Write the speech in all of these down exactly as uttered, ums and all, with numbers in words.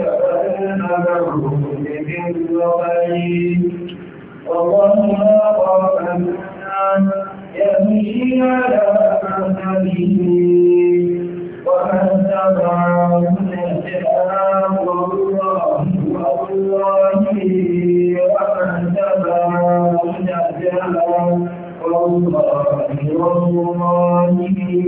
والأمر بالرقيب والله قرآن يمشي على أمره ومن تبعه نجاه والله والله ومن تبعه نجاه والله والله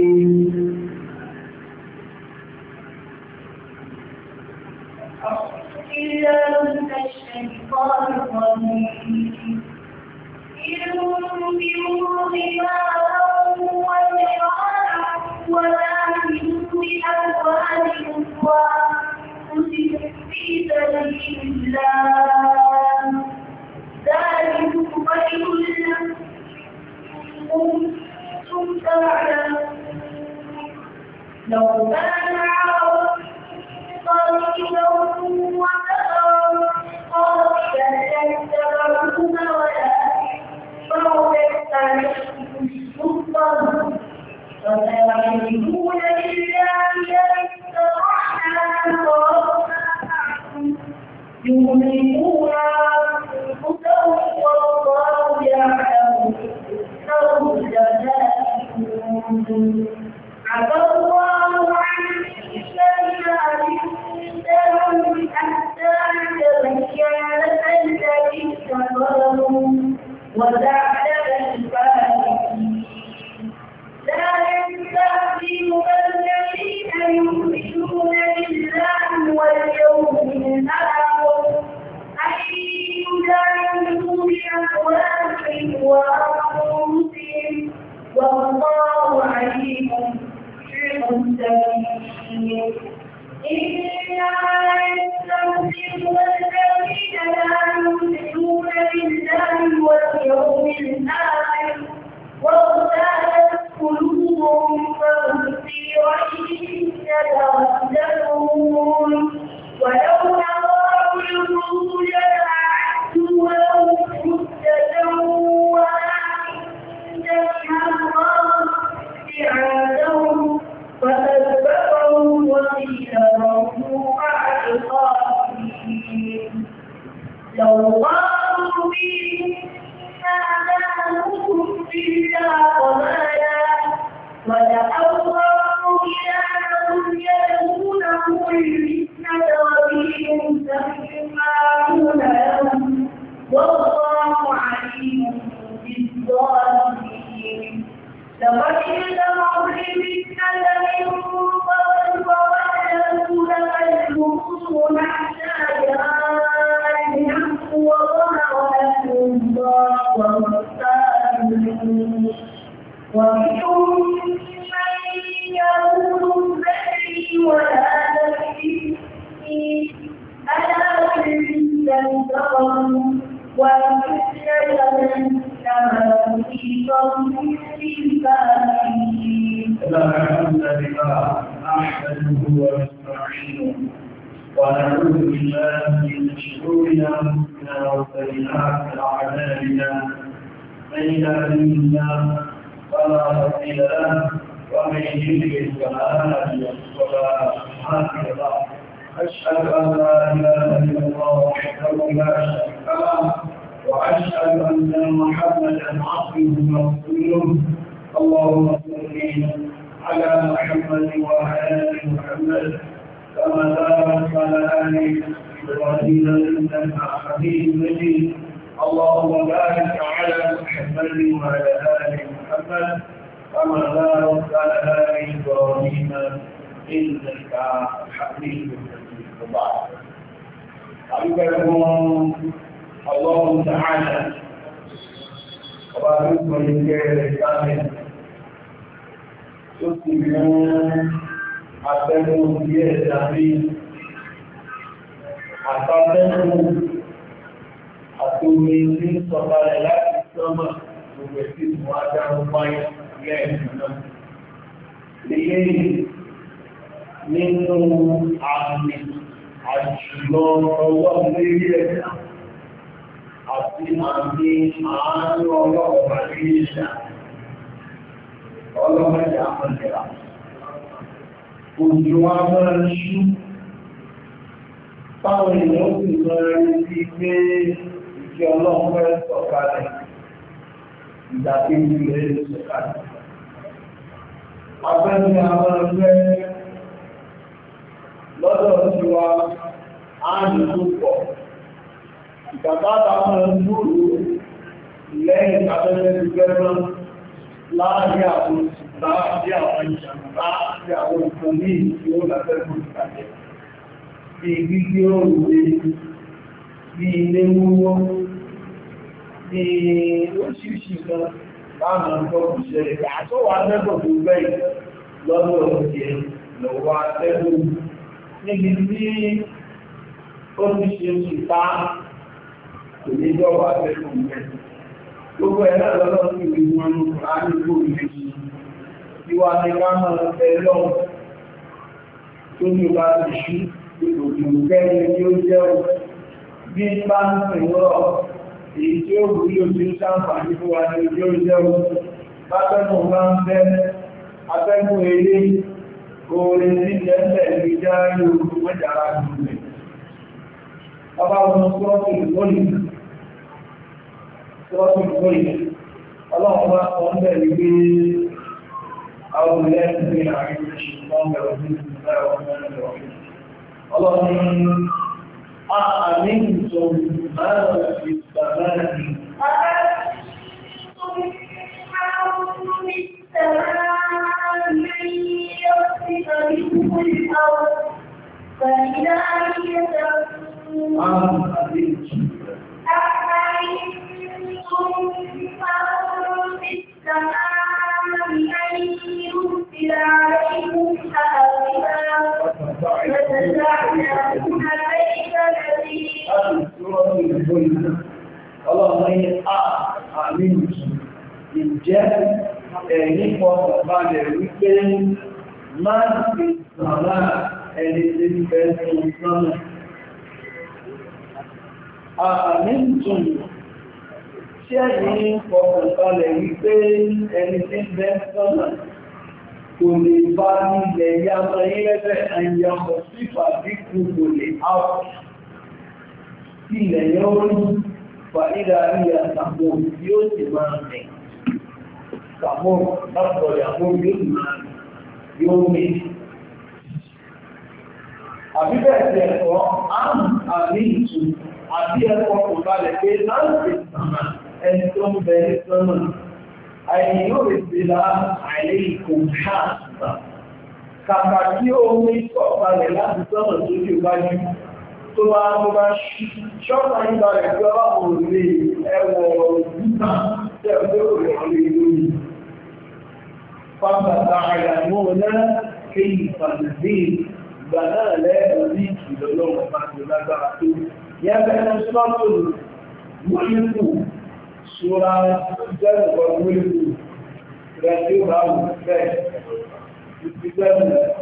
إلا من الشيطان الرجيم انفروا خفافا وثقالا وجاهدوا بأموالكم وأنفسكم في سبيل الله ذلكم خير لكم كنتم تعلمون لو كان عرضا قريبا وسفرا قاصدا لاتبعوك ولكن بعدت عليكم السلطة فسيعلمون بالله لئن استطعنا لنصرفنا معكم يهلكون أنفسهم والله يعلم إنهم لكاذبون عفى الله عنك الذين أذنت لهم حتى تبين لك الذين كفروا وتعلم الفاسقين لا يستهزئك الذين يؤمنون بالله واليوم الآخر أن يجاهدوا بأموالهم وأنفسهم والله عليم بالمتقين إنما يستهزئك الذين لا يؤمنون بالله واليوم الآخر وارتابت قلوبهم فهم في ريبهم يترددون ولو نظروا الخروج لأعدوا له عدة ولكن كره الله بعادهم فأسبقهم وقيل ارجعوا مع الخاسرين لو قالوا فيهم ما ناموهم إلا قبالا ولأوضعوا خلالهم يدعونهم الفتنة وفيهم سماعون لهم والله عليم بالظالمين لقد اجتمعوا الفتنة من قبل وولوا لك الخصوم حتى جاء الحق وظهر لكم الله وهو السابقون ومنهم من يقول ذري ولا تفتني ألا بالفتنة كفروا والفتنة إنما في قوم الكافرين. الحمد لله نحمده ونستعينه ونعوذ بالله من شرور أنفسنا وسيئات أعمالنا من يهده الله فلا مضل له ومن يضلل فلا هادي له أشهد أن لا إله إلا الله وحده لا شريك له وأشهد أن محمدا عبده ورسوله اللهم صل على محمد وعلى آل محمد كما باركت على آل إبراهيم إنك حميد مجيد اللهم بارك على محمد وعلى آل محمد كما باركت على آل إبراهيم إنك حميد مجيد وبعد أذكركم الله تعالى وبارك ولله آمين تسلمون أتموا بيه آمين أتموا أتموا من صفار لا السماء وبسيط وعدم باين لأنه ليه nínú àmì àjùlọ ọlọ́run lérí ẹ̀dá àti àmì àánú ọlọ́run lérí ẹ̀dá ọlọ́run ẹ̀dá àmọ́lẹ̀ra. Òjò a máa ń ṣú táwọn èèyàn sì lọ rí sí pé ìjọ ọlọ́run fẹ́ sọ̀kalẹ̀ ìdàkejì rẹ̀ sọ̀kalẹ̀. Abẹ́ni àwọn ẹgbẹ́ lọ́dọ̀ tí wa áàdì tó pọ̀. Ìgbàtàtà máa ń gbúrú lẹ́yìn abẹ́lẹ́ ti gẹ́rọ láàárín àwọn ìṣùgbà àti àwọn ìṣàmbá àti àwọn ìkan ní ìṣẹ́ ó lábẹ́kùn ìpàdé. Bí gbígbé òrùlé, bí ilé wúwọ́, bí oṣìṣì kan láàrín ọgbọ́n ìṣẹ̀lẹ̀ àtọ́wà lẹ́gbọ̀n tó gbẹ̀yìn lọ́dọ̀ òjẹ́ lọ́wọ́ atẹ́gùn níbi tí ó ti ṣe ṣìta kò ní jọ́wọ́ atẹ́gùn mẹ́rin. Gbogbo ẹ̀ náà lọ́lọ́ sí ìlú wọn ní àrígbò ìlẹ́jì tí wá ní káàmà ẹlọ́ tó ní bá ti ṣú ìròyìn kẹ́rin tí ó jẹ́ bí bá ń pè lọ́rọ̀ èyí tí ó wúlò tí ó ṣàǹfààní fún wa ní ojú jẹ́ látẹ́gùn bá ń bẹ́ atẹ́gùn eré orin tí jẹ́ẹ̀lẹ̀ ní járí ogun mẹ́jára jùlẹ̀. Ọba wọn sọ́ọ̀tù ìgbóyìn sọ́ọ̀tù ìgbóyìn ọlọ́run bá sọ ń bẹ̀rẹ̀ pé àwọn ilẹ̀ ìgbé àárín ìṣùgbọ́n bẹ̀rẹ̀ sí ìgbẹ̀rẹ̀ ọ̀fẹ́ ọlọ́run àmì ìtòun máa fi sàmárì فإذا هي تمور أأمنتم من في السماء أن يرسل عليكم حافظا فتتعلمون كيف نذير Ọlọ́run ní àmì ìjẹ́ ẹ̀yìn pọ̀ balẹ̀ wípé máa ń fi sàmà ẹni tí ń bẹ́ fún sánà. Àmì ìtùn tí ẹ̀yìn pọ̀ balẹ̀ wípé ẹni tí ń bẹ́ sánà kò lè bá nílẹ̀ yàmọ̀ ilẹ́fẹ́ àyàmọ̀ sífà díkù kò lè áwọ̀. Ilẹ̀ yóò rí fàídà rí àtàkò yóò sì máa rìn. Kàmọ́ látọ̀rẹ̀ àwọn yóò máa yóò rí. Àbíbẹ̀ẹ̀sẹ̀ ẹ̀kọ́ àmì àmì ìtù àbí ẹ̀kọ́ kò balẹ̀ pé láti sàmà ẹni tó ń bẹ̀rẹ̀ sọ́nà. Àìyí yóò rí sí lá àìlé ìkò ṣáàtà. Kàkà tí ó ní sọ̀kalẹ̀ láti sọ́nà tó jù wájú tó bá mú bá ṣọ́pàá nígbà rẹ̀ tí ọlọ́pàá ò lè ẹwọ̀ òjúta tẹ́ẹ̀kọ́ rẹ̀ lè lórí. Fábàtà àyàmọ́ náà kí ìfàdìdì ìgbà náà lẹ́ẹ̀rọ ní ìlọ́lọ́wọ́ bá ti lágbára tó. Yẹ́ bẹ́ẹ̀ sọ́tò múlùkù ṣúra jẹ́rùkọ múlùkù rẹ̀ tí ó bá wù bẹ́ẹ̀. Ìfìgbẹ́mù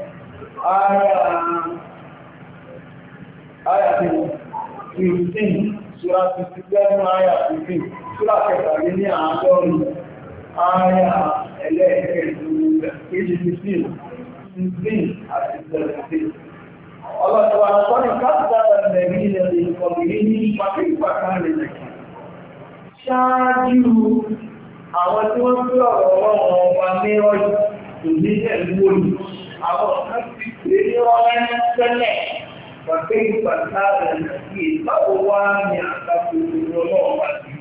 Aya fifteen, Surah fifty-seven, Aya fifteen, Surah kẹtàlé ní àádọ́rin, Aya ẹlẹ́ẹ̀kẹ́ẹ̀dùn, kejì fifteen, sixteen àti seventeen. Ọlọ́tọ̀wà sọ́nà káàkiri ẹ̀rí ilẹ̀ ìkọ̀bìrí ní pàtíkpàká lè lẹ́kì. Ṣáájú àwọn tí wọ́n tí ọ̀rọ̀ ọlọ́run ọba ní ọjọ́ tó ní ẹ̀lú òní, àwọn kan ti pè ní ọ̀rẹ́ tẹ́lẹ̀. وكيف كان النبي فهوان يعتقد الله فيه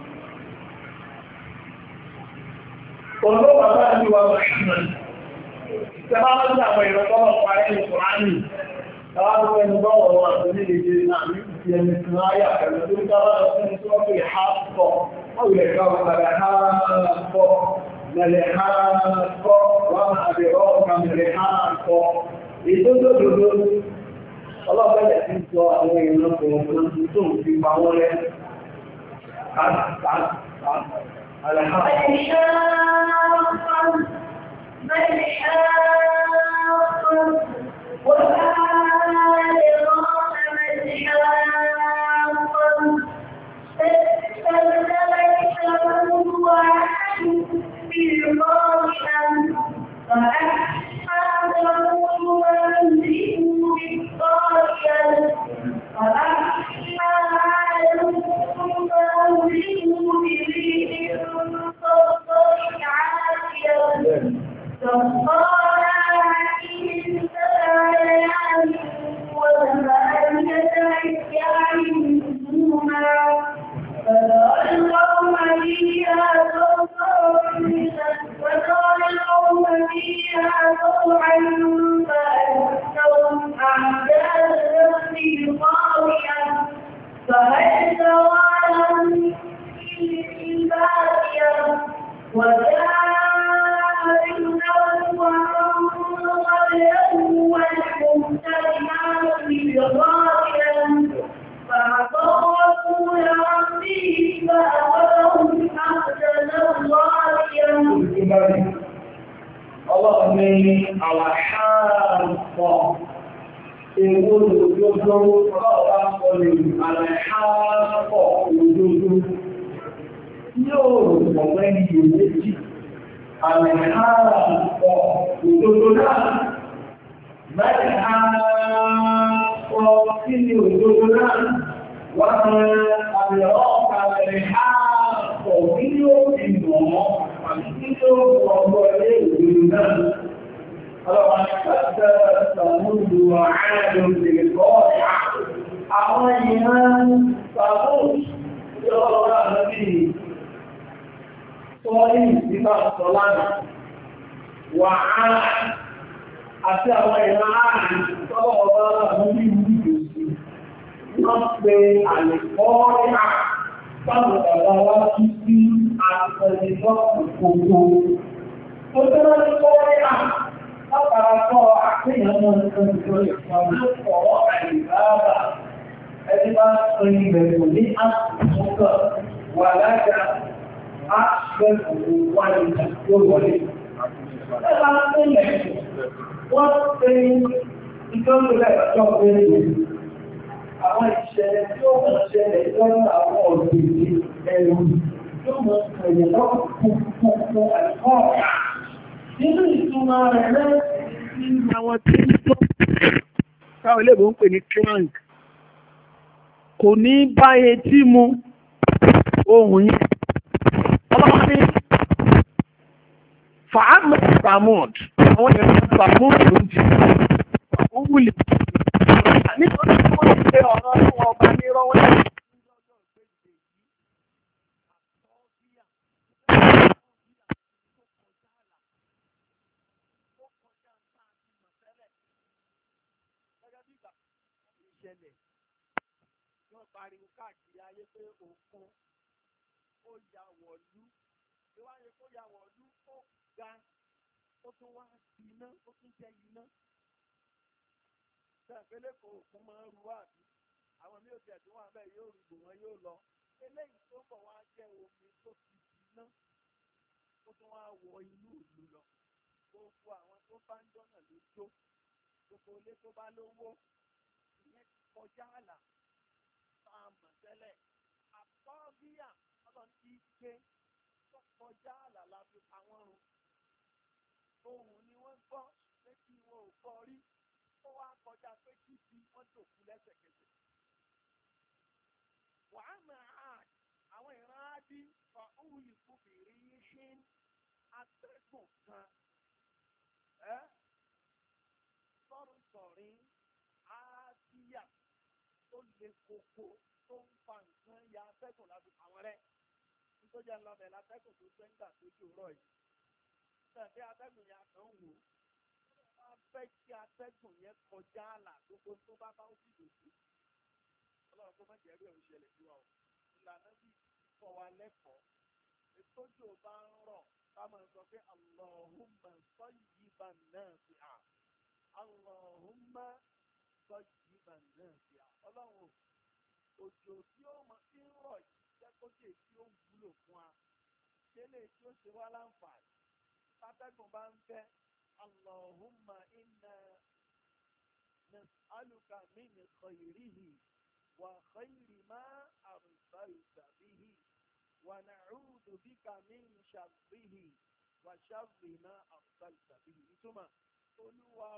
والله تعالى ومحمد كما قلنا ويرضى عليه القرآن قالوا ان الله ورسوله جئنا من آية كما تقول سورة الحق أو يقرأ الحق ما الحق وما أدراك ما الحق إذا Ọlọ́pẹ́lẹ̀ tí ń sọ àwọn èèyàn kọ̀ọ̀kan tó ń fi pa wọ́n rẹ̀. فأما báyìí. Ọlọ́run ní àlàáhàpọ̀ èwo òjòjò ọlọ́ọ̀bá sọlẹ̀ àlàáhàpọ̀ òjòjò yóò rọ̀wẹ́ ní ìrètí àlàáhàpọ̀ òjòjò náà mẹ́rin àpọ̀ sí ni òjòjò náà wọ́n àbẹ̀rọ̀ àlàáhàpọ̀ nínú ìmọ̀ àti tó ọgbọ̀ ilé ìlú náà. Ọlọ́pàá ni pàtàkì sàmúlù àádọ́ ìrẹ̀kọ́ àwọn ìran sàmúlù tí ọlọ́pàá lọ́bí sọ́ọ́lì ìsìnkà sọ́lánà wà áà àti àwọn ìran ààrùn tọ́lọ́pàá lọ́bí ìlú wọ́n pe àlẹ́kọ́ ìhà Báwo bàbá wá kí sí àtìsọ̀lẹ̀gbọ́ gbogbo. Ó tẹ́lá ní kọ́ rí à, látara kọ́ àpéyàn mọ́ nǹkan ìjọlẹ̀ ìpàdé àìbáàbà. Ẹni bá sọ ilẹ̀ kò ní àtìsọ́kọ̀ wà lájá àṣẹ́kù wà ní ìjọ wọlé. Ẹgbà pẹ́lẹ̀ wọ́n pẹ́ ìjọ́lẹ̀ ọjọ́ pẹ́lẹ̀. Àwọn ìṣẹ̀lẹ̀ tí ó mọ̀ ṣẹlẹ̀ lọ́nà àwọn ọ̀gbẹ̀gbẹ̀ ẹ̀rù tí ó mọ̀ ṣẹlẹ̀ lọ́pọ̀ fún ẹ̀kọ́ ọ̀gá. Nínú ìtumọ̀ rẹ̀ lẹ́sìn ní àwọn tí ó tó táwọn ilé ìbò ń pè ní crank. Kò ní bá etí mu ohun yìí. Ọlọ́pàá ní fàámù Samud, àwọn èèyàn Samud ló ń jẹ. Ó wùlẹ̀. Nítorí tí wọ́n ṣe ọ̀rọ̀ ọlọ́wọ́ ọba ní rọ́wọ́ lẹ́yìn lọ́jọ́ ìgbéjì yìí, àtọ́bíà, ó kọjá sáà ti mọ̀ tẹ́lẹ̀. Gẹ́gẹ́ bí ìgbà ìṣẹ̀lẹ̀, wọ́n pariwo káàkiri ayé pé òkun ó ya wọ̀lú. Ìwáyé kó ya wọ̀lú ó ga, ó tún wá iná, ó tún jẹ́ iná. Ṣẹ̀fẹ́lẹ́ kò òkun máa ń ru àbí àwọn mí ò tẹ̀ tí wọ́n abẹ́ yóò rúgbò wọn yóò lọ. Eléyìí tó bọ̀ wá jẹ́ omi tó ti iná, ó tún wá wọ inú ìlú lọ. Gbogbo àwọn tó bá ń dọ́nà ló jó. Gbogbo ilé tó bá lówó, ìyẹn ti kọjá àlà. Tá a mọ̀ tẹ́lẹ̀. Àtọ́bíà ọlọ́run ti ké tó kọjá àlà la fi pa wọ́n run. Ohùn ni wọ́n gbọ́ pé kí wọn ò gbọ́ rí. Ó wá kọjá pé kí ti wọ́n dòkú lẹ́sẹ̀kẹsẹ̀. Wàá máa àwọn ìran ádí fa òun ìfúbìrí ṣe atẹ́gùn kan. Ẹ́ sọ́run sọ̀rin ádíyà tó le koko tó ń fa nǹkan ya atẹ́gùn láti àwọn rẹ̀. Nítorí ẹ̀ lọ́bẹ̀ látẹ́gùn tó gbẹ́ ńgbà tó jò rọ̀ yìí. Ṣẹ̀fẹ́ atẹ́gùn ya kan wò. Fẹ́ kí atẹ́gùn yẹn kọjá àlà gbogbo tó bá bá ó sì lòdì. Ọlọ́run tó má jẹ́ rí ọ̀rọ̀ ìṣẹ̀lẹ̀ sí wa o. Ìlànà bí kọ́ wa lẹ́kọ̀ọ́. Ètòjò bá ń rọ̀ ká máa sọ pé Allahumma sayyiban nafi'a. Allahumma sayyiban nafi'a. Ọlọ́run òjò tí ó mọ sí ń rọ̀ yìí jẹ́ kó jẹ́ tí ó wúlò fún wa. Ṣé lè tí ó ṣe wá láǹfààní? Tátẹ́gùn bá ń fẹ́. اللهم إنا نسألك من خيره وخير ما أرسلت به ونعوذ بك من شره وشر ما أرسلت به ثم قلوا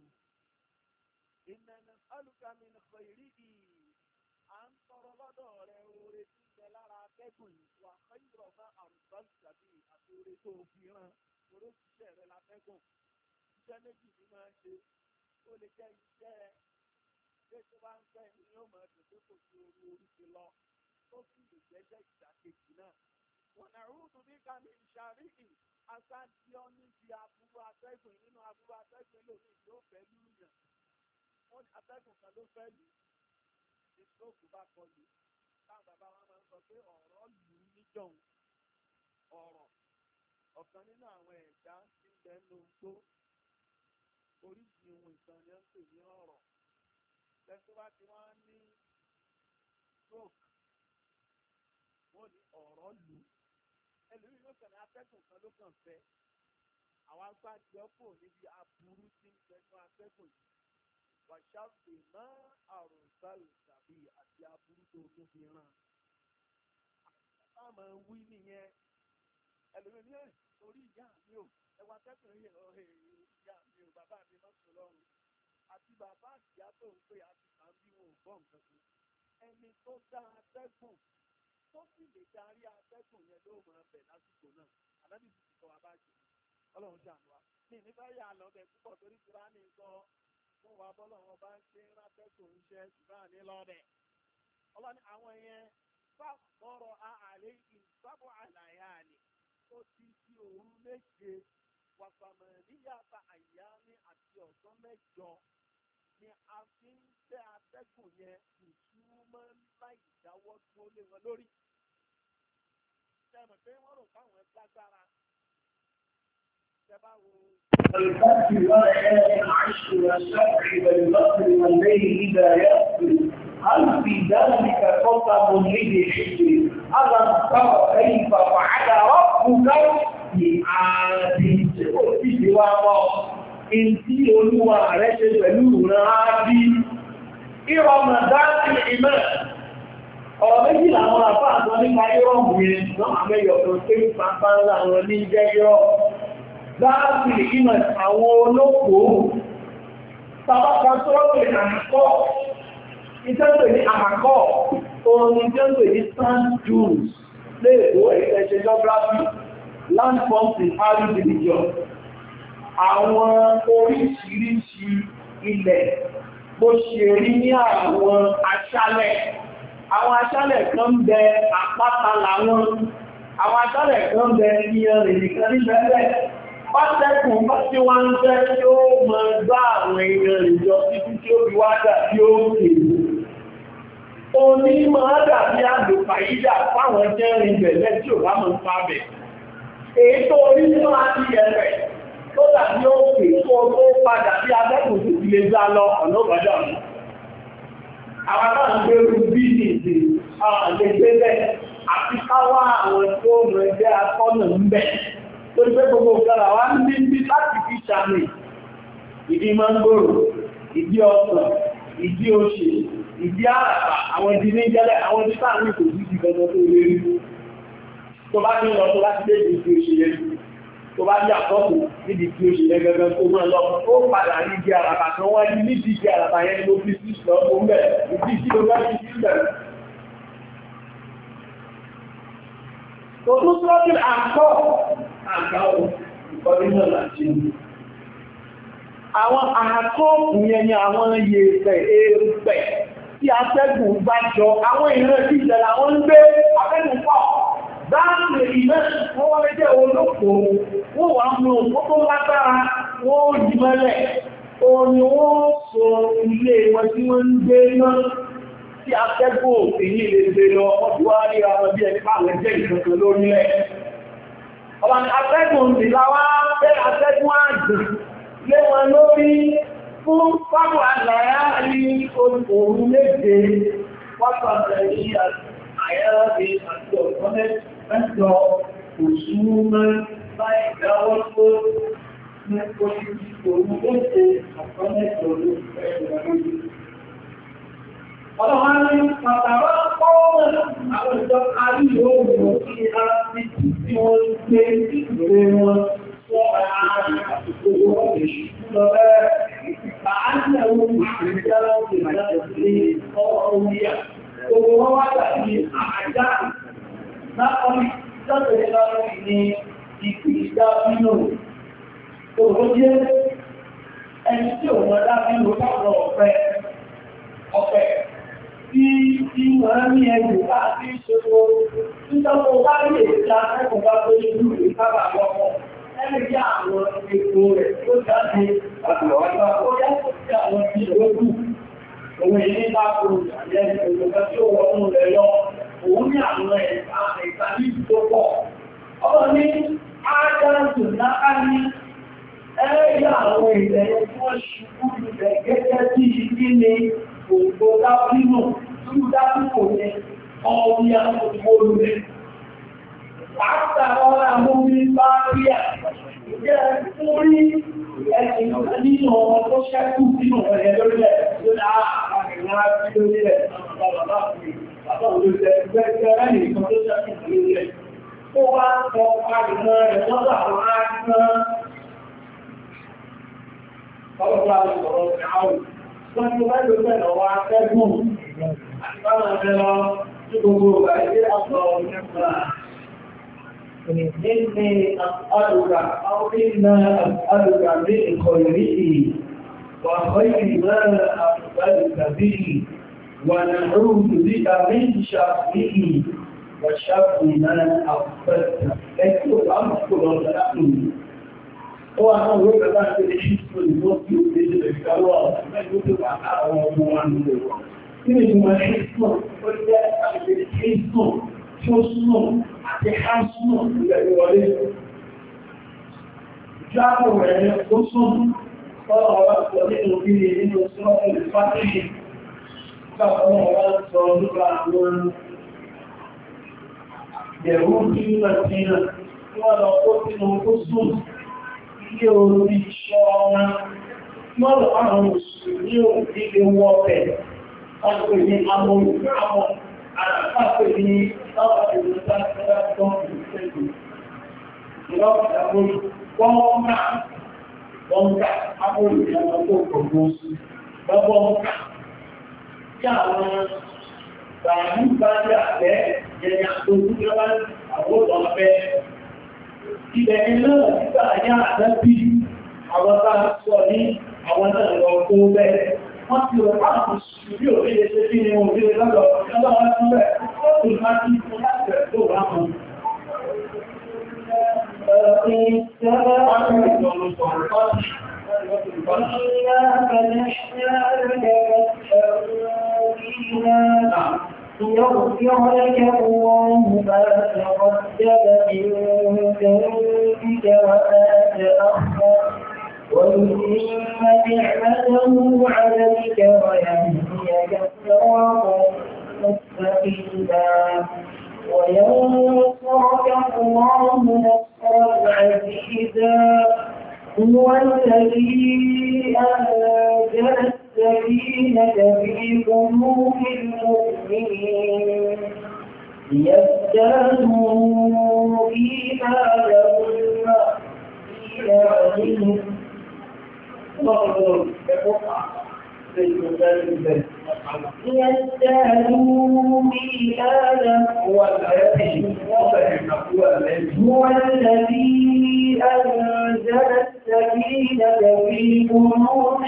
إنا نسألك من خيره أن ترغض رورة للا تكن وخير ما أرسلت به أقول فيها oríṣiṣẹ́ rẹ̀ látẹ́gùn iṣẹ́ méjì ní máa ń ṣe ó lè jẹ́ iṣẹ́ pé tó bá ń fẹ́ ni yóò máa dùn pé kò sí orí oríṣi lọ tó sì lè jẹ́jẹ́ ìdàkejì náà. wọ́n náà rúdù bí ká ní ìṣàríkì aṣáájú níbi aburú atẹ́gùn nínú aburú atẹ́gùn lòdì ló fẹ́ lùyàn. wọ́n ní atẹ́gùn kan ló fẹ́ lù ní stroke bá kọlù táwọn bàbá wọn máa ń sọ pé ọ̀rọ̀ lù ú níjọ̀hún ọ̀rọ̀. Ọ̀kan nínú àwọn ẹ̀dá tí ń bẹ nínú gbó oríṣi ohun ìtàn ni ó ń pè ní ọ̀rọ̀. Lẹ́tọ́ bá ti wá ní stroke, wọ́n ní ọ̀rọ̀ lù. ẹlòmíì ló kàn ní atẹ́gùn kan ló kàn fẹ́ àwọn agbájọ kò níbi aburú tí ń fẹnu atẹ́gùn yìí wàṣàbè má àrùn báyìí tàbí àti aburú tó tó fi ràn táwọn wí nìyẹn ẹlòmíì ní orí ìyá mi ò ẹwà atẹ́gùn yìí ọ̀ ìyá mi ò bàbá mi má sọ lọ́rùn àti bàbá àtìyá tó ń pè àti kàn bí wọn ò gbọ́ nǹkan kan ẹni tó dá atẹ́gùn tó sì lè darí atẹ́gùn yẹn ló mọ̀ ọbẹ̀ lásìkò náà àdábì sì ti kọ́ wa bá jù ọlọ́run jà wá ní nígbà yà lọ bẹ̀ púpọ̀ torí Kùránì sọ fún wa bọ́lá wọn bá ń ṣe rátẹ́gùn iṣẹ́ ṣùgbọ́n ní lọ́bẹ̀ ọlọ́ni àwọn yẹn fàkọ́rọ̀ àlẹ́ ìsábọ̀ àlàyé àlè tó ti fi òru méje wàfàmọ̀ níyàtà àyà ní àti ọ̀sán mẹ́jọ ni a fi ń tẹ́ atẹ́gùn yẹn ìtumọ̀ láì dáwọ́ tó lé wọn lórí. Ṣẹ́mi pé wọ́n rò káwọn lágbára. Ṣé bá wo. الفتح والآيات العشر والسبع والبصر والليل إذا يسر هل في ذلك قسم لذي حجر ألم تر كيف فعل ربك بعاد في سواه Ìntí olúwa rẹ̀ ṣe pẹ̀lú ìran ábí, ìrọ̀mọ̀ dáàtì ìmọ̀. Ọ̀rọ̀ méjì làwọn àpá àtọ́ nípa ìrọ̀mù yẹn náà àmẹ́yọ̀ tó pé pàpá ńlá àwọn ní jẹ́ ìrọ̀. Dáàtì ìmọ̀ àwọn olóòpó, tàbákan tó rẹ̀ àmàkọ́, ìtẹ́sẹ̀ ní àmàkọ́, orin tẹ́sẹ̀ ní sand dunes, léèkó ẹ̀ṣẹ̀ geography, land forms in arid religion. Àwọn oríṣiríṣi ilẹ̀ bó ṣe rí ní àwọn aṣálẹ̀. Àwọn aṣálẹ̀ kan ń bẹ àpáta làwọn. Àwọn aṣálẹ̀ kan ń bẹ iyanrìn nìkan níbẹ̀rẹ̀. Pátẹ́kùn bá tí wọ́n ń fẹ́ tí ó mọ gbá àwọn iyanrìn jọ títí tí ó fi wá dàbí òkè. Oní máa dàbí àdùpà yídà fáwọn jẹ́rin bẹ̀lẹ́ tí ò bá mọ̀ ń pa bẹ̀. Èyí tó orí nínú àti ẹ̀rẹ̀ tó dàbí òkè tó tó padà bí abẹ́kùn tó ti lè já lọ ọ̀nà ọ̀gbọ́dọ̀ mi. Àwọn náà ń gbérú bí nìdí àwọn lè gbé bẹ́ẹ̀ àti káwá àwọn tó mọ̀ ẹgbẹ́ akọ́nà ń bẹ̀. Torí pé gbogbo ìgbàlà wá ń bí bí láti fi ṣàmì ìdí mángòrò, ìdí ọsàn, ìdí oṣè, ìdí àràpà, àwọn ìdí ní jẹ́lẹ̀, àwọn ìdí sáà ní kò sí ti gbọdọ̀ tó lé rí. Tó bá ní lọ tó láti dé ìdí tí ó ṣe yẹn. Tó bá jà tọ́kù níbi tí ó ṣe lẹ́gẹ́gẹ́ tó mọ́ lọ, ó padà ní jẹ́ àràbà kan wáyé níbi jẹ́ àràbà yẹn ló fi sí lọ́pọ̀ mẹ́, ìdí tí ó bá fi sí bẹ̀rẹ̀. Tó tó sọ́dún àkọ́ àgbáwò ìkọ́lé náà láti ní. Àwọn àkọ́ọ̀kù yẹn ni àwọn yèèpẹ̀ èrùpẹ̀ tí atẹ́gùn bá jọ, àwọn ìran tí ìṣẹ̀lẹ̀ àwọn ń gbé atẹ́gùn pọ̀. Dáàmì ìmẹ́ wọ́n wọ́n lè jẹ́ olóòpó, wọ́n wà mú òpópó lágbára, wọ́n yí mẹ́lẹ̀, òun ni wọ́n so ilé wọn tí wọ́n ń gbé náà tí atẹ́gùn òfin yìí lè gbé lọ, wọ́n ti wá rí ara bí ẹni pàwọn jẹ́ ìkankan lórílẹ̀. Ọba ni atẹ́gùn ti láwá pé atẹ́gùn àgbẹ̀ lé wọn lórí fún pápá àlàyé ní òun méje wákàtí yìí àyẹ́rẹ́ àti ọ̀pọ̀lẹ́ mẹ́jọ òṣùmọ́ láì dáwọ́ tó ní oṣù òun méje ọ̀pọ̀lẹ́jọ ló fẹ́ ìrọ̀lójú. Ọlọ́wọ́n ní pàtàkì pọ́ọ̀mọ̀ àwọn ìjọ kárí ìhòòrùn sí ara sí tí wọ́n gbé ìgbèrè wọn fún àárín àti gbogbo ọ̀dẹ̀ lọ bẹ́ẹ̀. Àárín àwọn ìṣẹ̀lẹ̀ ìrìnàjò ọwọ́ oríyà. Gbogbo wọn wá dàbí àjá lápọ̀lì lọ́tẹ̀lẹ́ lọ́rọ̀ ní ìpì ìdá bínú. Òun jẹ́ ẹni tí òun ọdá bínú láwọn ọ̀pẹ ọ̀pẹ tí tí wọ́n ní ẹgbù láti ṣòro nítọ́kọ̀ bá lè já ẹkùn bá tó ṣe lúrù ìkábà lọ́pọ̀. Ẹni bí àwọn ètò rẹ̀ tó jáde àti ọ̀wọ́ta ó yàtọ̀ sí àwọn ìṣòro òun ìní bá kúrò àjẹ́ ìgbẹ̀gbẹ̀ tí ó wọ́n rẹ̀ lọ, òun ní àwọn ẹ̀ta ẹ̀ta ní tó pọ̀. Ọ̀rọ̀ ní ájáǹtò láká ní ẹ̀rí àwọn ìrẹ̀yẹ tí wọ́n ṣubú rẹ̀ gẹ́gẹ́ bí ìdí ní ògbò dábínú tó dábínú ní ọmọ àwọn olùrẹ̀. Pàápàá àwọn amúbí bá rí à. Jẹ́ orí ẹ̀sìn nínú ọmọ tó ṣẹ́kù sínú ọ̀rẹ́ lórílẹ̀ tó dá àrìnrìn àti lórílẹ̀. Bàbá bàbá olóòjẹ́ ẹgbẹ́ ẹ̀rìn kan tó ṣẹ́kù lórílẹ̀. Ó wá sọ àrìnrìn rẹ̀ lọ́dọ̀ àwọn àrìnrìn. Ọlọ́pàá sọ̀rọ̀ ìhàwó. Wọ́n ti wá ló bẹ̀rẹ̀ lọ́wọ́ akẹ́gùn. Àti bá máa bẹ́ lọ sí gbogbo àìyé àpọ̀ nípa. إني أسألك أو إنا أسألك من خيره وخير ما أسألك به ونعوذ بك من شره وشر ما أسألك. لكن الأمر كله تنقل. هو أنا أقول لك أن الحسن المسلم يجب أن يكون ما يجب أن أعلم عنه. إنه الحسن والجاء بالحسن حسن àti hásùnù ilẹ̀ ìwọlé. Ìjábò rẹ̀ tó sún fọ́nà ọ̀rọ̀ sọ nínú bíi nínú sọ́ọ̀tù ìfàtíṣì. Ìgbàfọ́nà ọ̀rọ̀ sọ nípa àwọn ẹ̀rù tí Mẹ́sìnà tí wọ́n lọ kó sínú tó sún ilé orí iṣọ́ ọmọ. Wọ́n lọ àwọn òṣìṣẹ́ ní òbí lè wọ́ bẹ̀. Wọ́n pè ní amọ̀ àpapẹ̀ ní ọ̀pọ̀ ìrìnlẹ̀ ìrìnlẹ̀ ìrìnlẹ̀ wọ́n ká wọ́n ká àpòrò ìrìnlẹ̀ tó gbogbo sí lọ́gbọ́n ká kí àwọn bàánú bá jẹ́ àpẹ́ jẹni àtòjú lọ́wọ́ àwọn ọ̀pẹ́ ibẹ̀ iná nígbà ayá àdábí àwọn bá sọ ní àwọn náà lọ kó bẹ́ẹ̀ wọ́n ti rọ̀ pàtàkì ṣùgbí òfílẹ̀ ṣe kí ni wọ́n fi lọ́dọ̀ ọlọ́wọ́ sílẹ̀ ó tún máa kí fún láti ẹ̀ tó wà mọ́. يغفر لك الله ما تقدم من ذنبك وما تأخر ويتم نعمته عليك ويهديك صراطا مستقيما وينصرك الله نصرا عزيزا هو الذي أنزل السكينة في قلوب المؤمنين ليزدادوا إيمانا إلى ليزدادوا إيمانا هو الذي أنزل السكينة في قلوب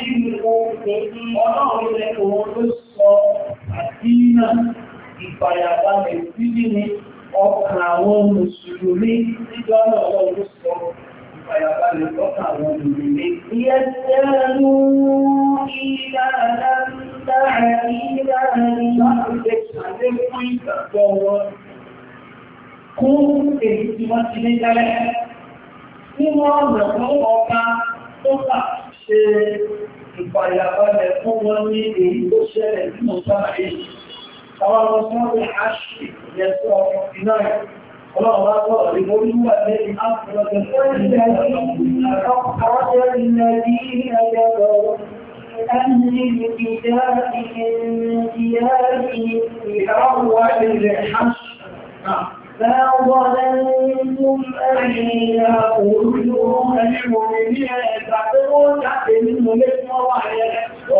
المؤمنين ìfàyàbalẹ̀ síbí ni ọkàn àwọn mùsùlùmí níjọ́ náà lọ́wọ́ sọ ìfàyàbalẹ̀ lọ́kàn àwọn mùsùlùmí. Ìyẹ́sẹ̀lú ìlànà láàrin láàrin láti lè ṣàdé fún ìgbàgbọ́ wọn. Kún èyí tí wọ́n ti ní jálẹ̀. Nínú ọ̀nà fún ọba tó bá ṣe ìfàyàbalẹ̀ fún wọn ní èyí tó ṣẹlẹ̀ nínú sáà èyí. Àwọn ọmọ àṣì yẹ̀sọ́ ìnáyà. Ọlọ́run bá tọ́ ọ̀rẹ́ orí wà lẹ́yìn ápùlọ́gbẹ̀ fún ilẹ̀ ọ̀pọ̀lọpọ̀ الذين كفروا أهل الكتاب من ديارهم بأول الحشر ما ظننتم أن يقولوا المؤمنين يتعبرون تحت الملك ووعيه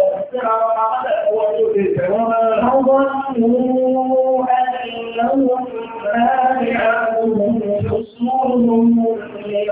وظنوا أنهم مانعهم حصولهم من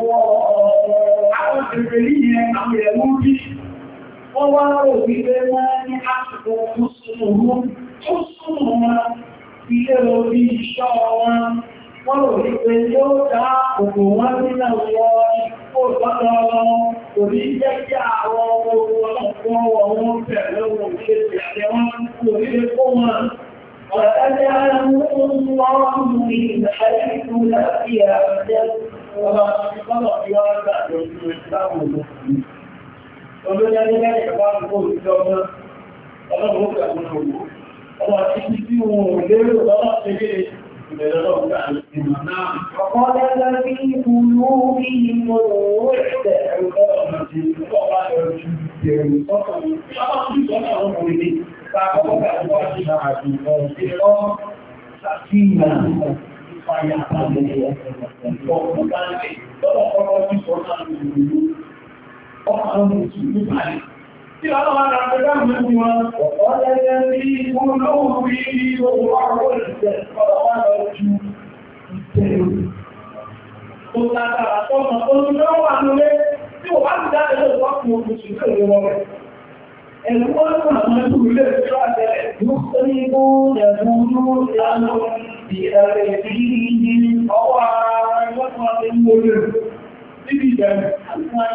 الله وواروا بما نحقق حصولهم حصولهم ilé orí iṣọ́ wọn wọ́n rò ní pé yóò dá òkú wọn nínú wọn ó lọ́dọ̀ wọn kò ní jẹ́ kí àwọn ọmọ ọlọ́pọ̀ wọn bẹ̀rẹ̀ wọn lè tẹ̀lé wọn kò ní lè kó wọn. وَأَجَعَلَهُ اللَّهُ مِنْ حَيْثُ لَا يَعْلَمُ Ọba ìfọ́lọ̀ fi wá gbàjọ sí ìsìláàmù lọ́pùpù. Ọdún yá ní lẹ́yìn ìpá àpò ìjọba ọlọ́run ó gbàgbọ́n ọmọ títí tí wọn ò lérò lọ́wọ́ ṣe lè وقال الذي قلوبهم Tí ọlọ́wọ́ ara pẹ̀lú àwọn ẹni wọn, ọ̀pọ̀lẹ́ ẹni olóòrùn rí owó ìṣẹ́ ọlọ́wọ́ lọ ju ìṣẹ́lú. Tó látara tọ́mọ̀ tó ń lọ́wọ́ wà lórí tí ó bá ti dáadé lọ́wọ́ fún oṣù tó lè wọ́n rẹ̀. Ẹ̀lú wọ́n fún àwọn ẹgbù ilé ìṣẹ́ àtẹ́lẹ̀ yóò tó ní kó ẹ̀bùn ló lánà ìrẹ̀lẹ̀ ìdí ọwọ́ ara ẹgbẹ́ fún àti ń wọlé níbi ìbẹ̀rẹ̀ àti wọ́n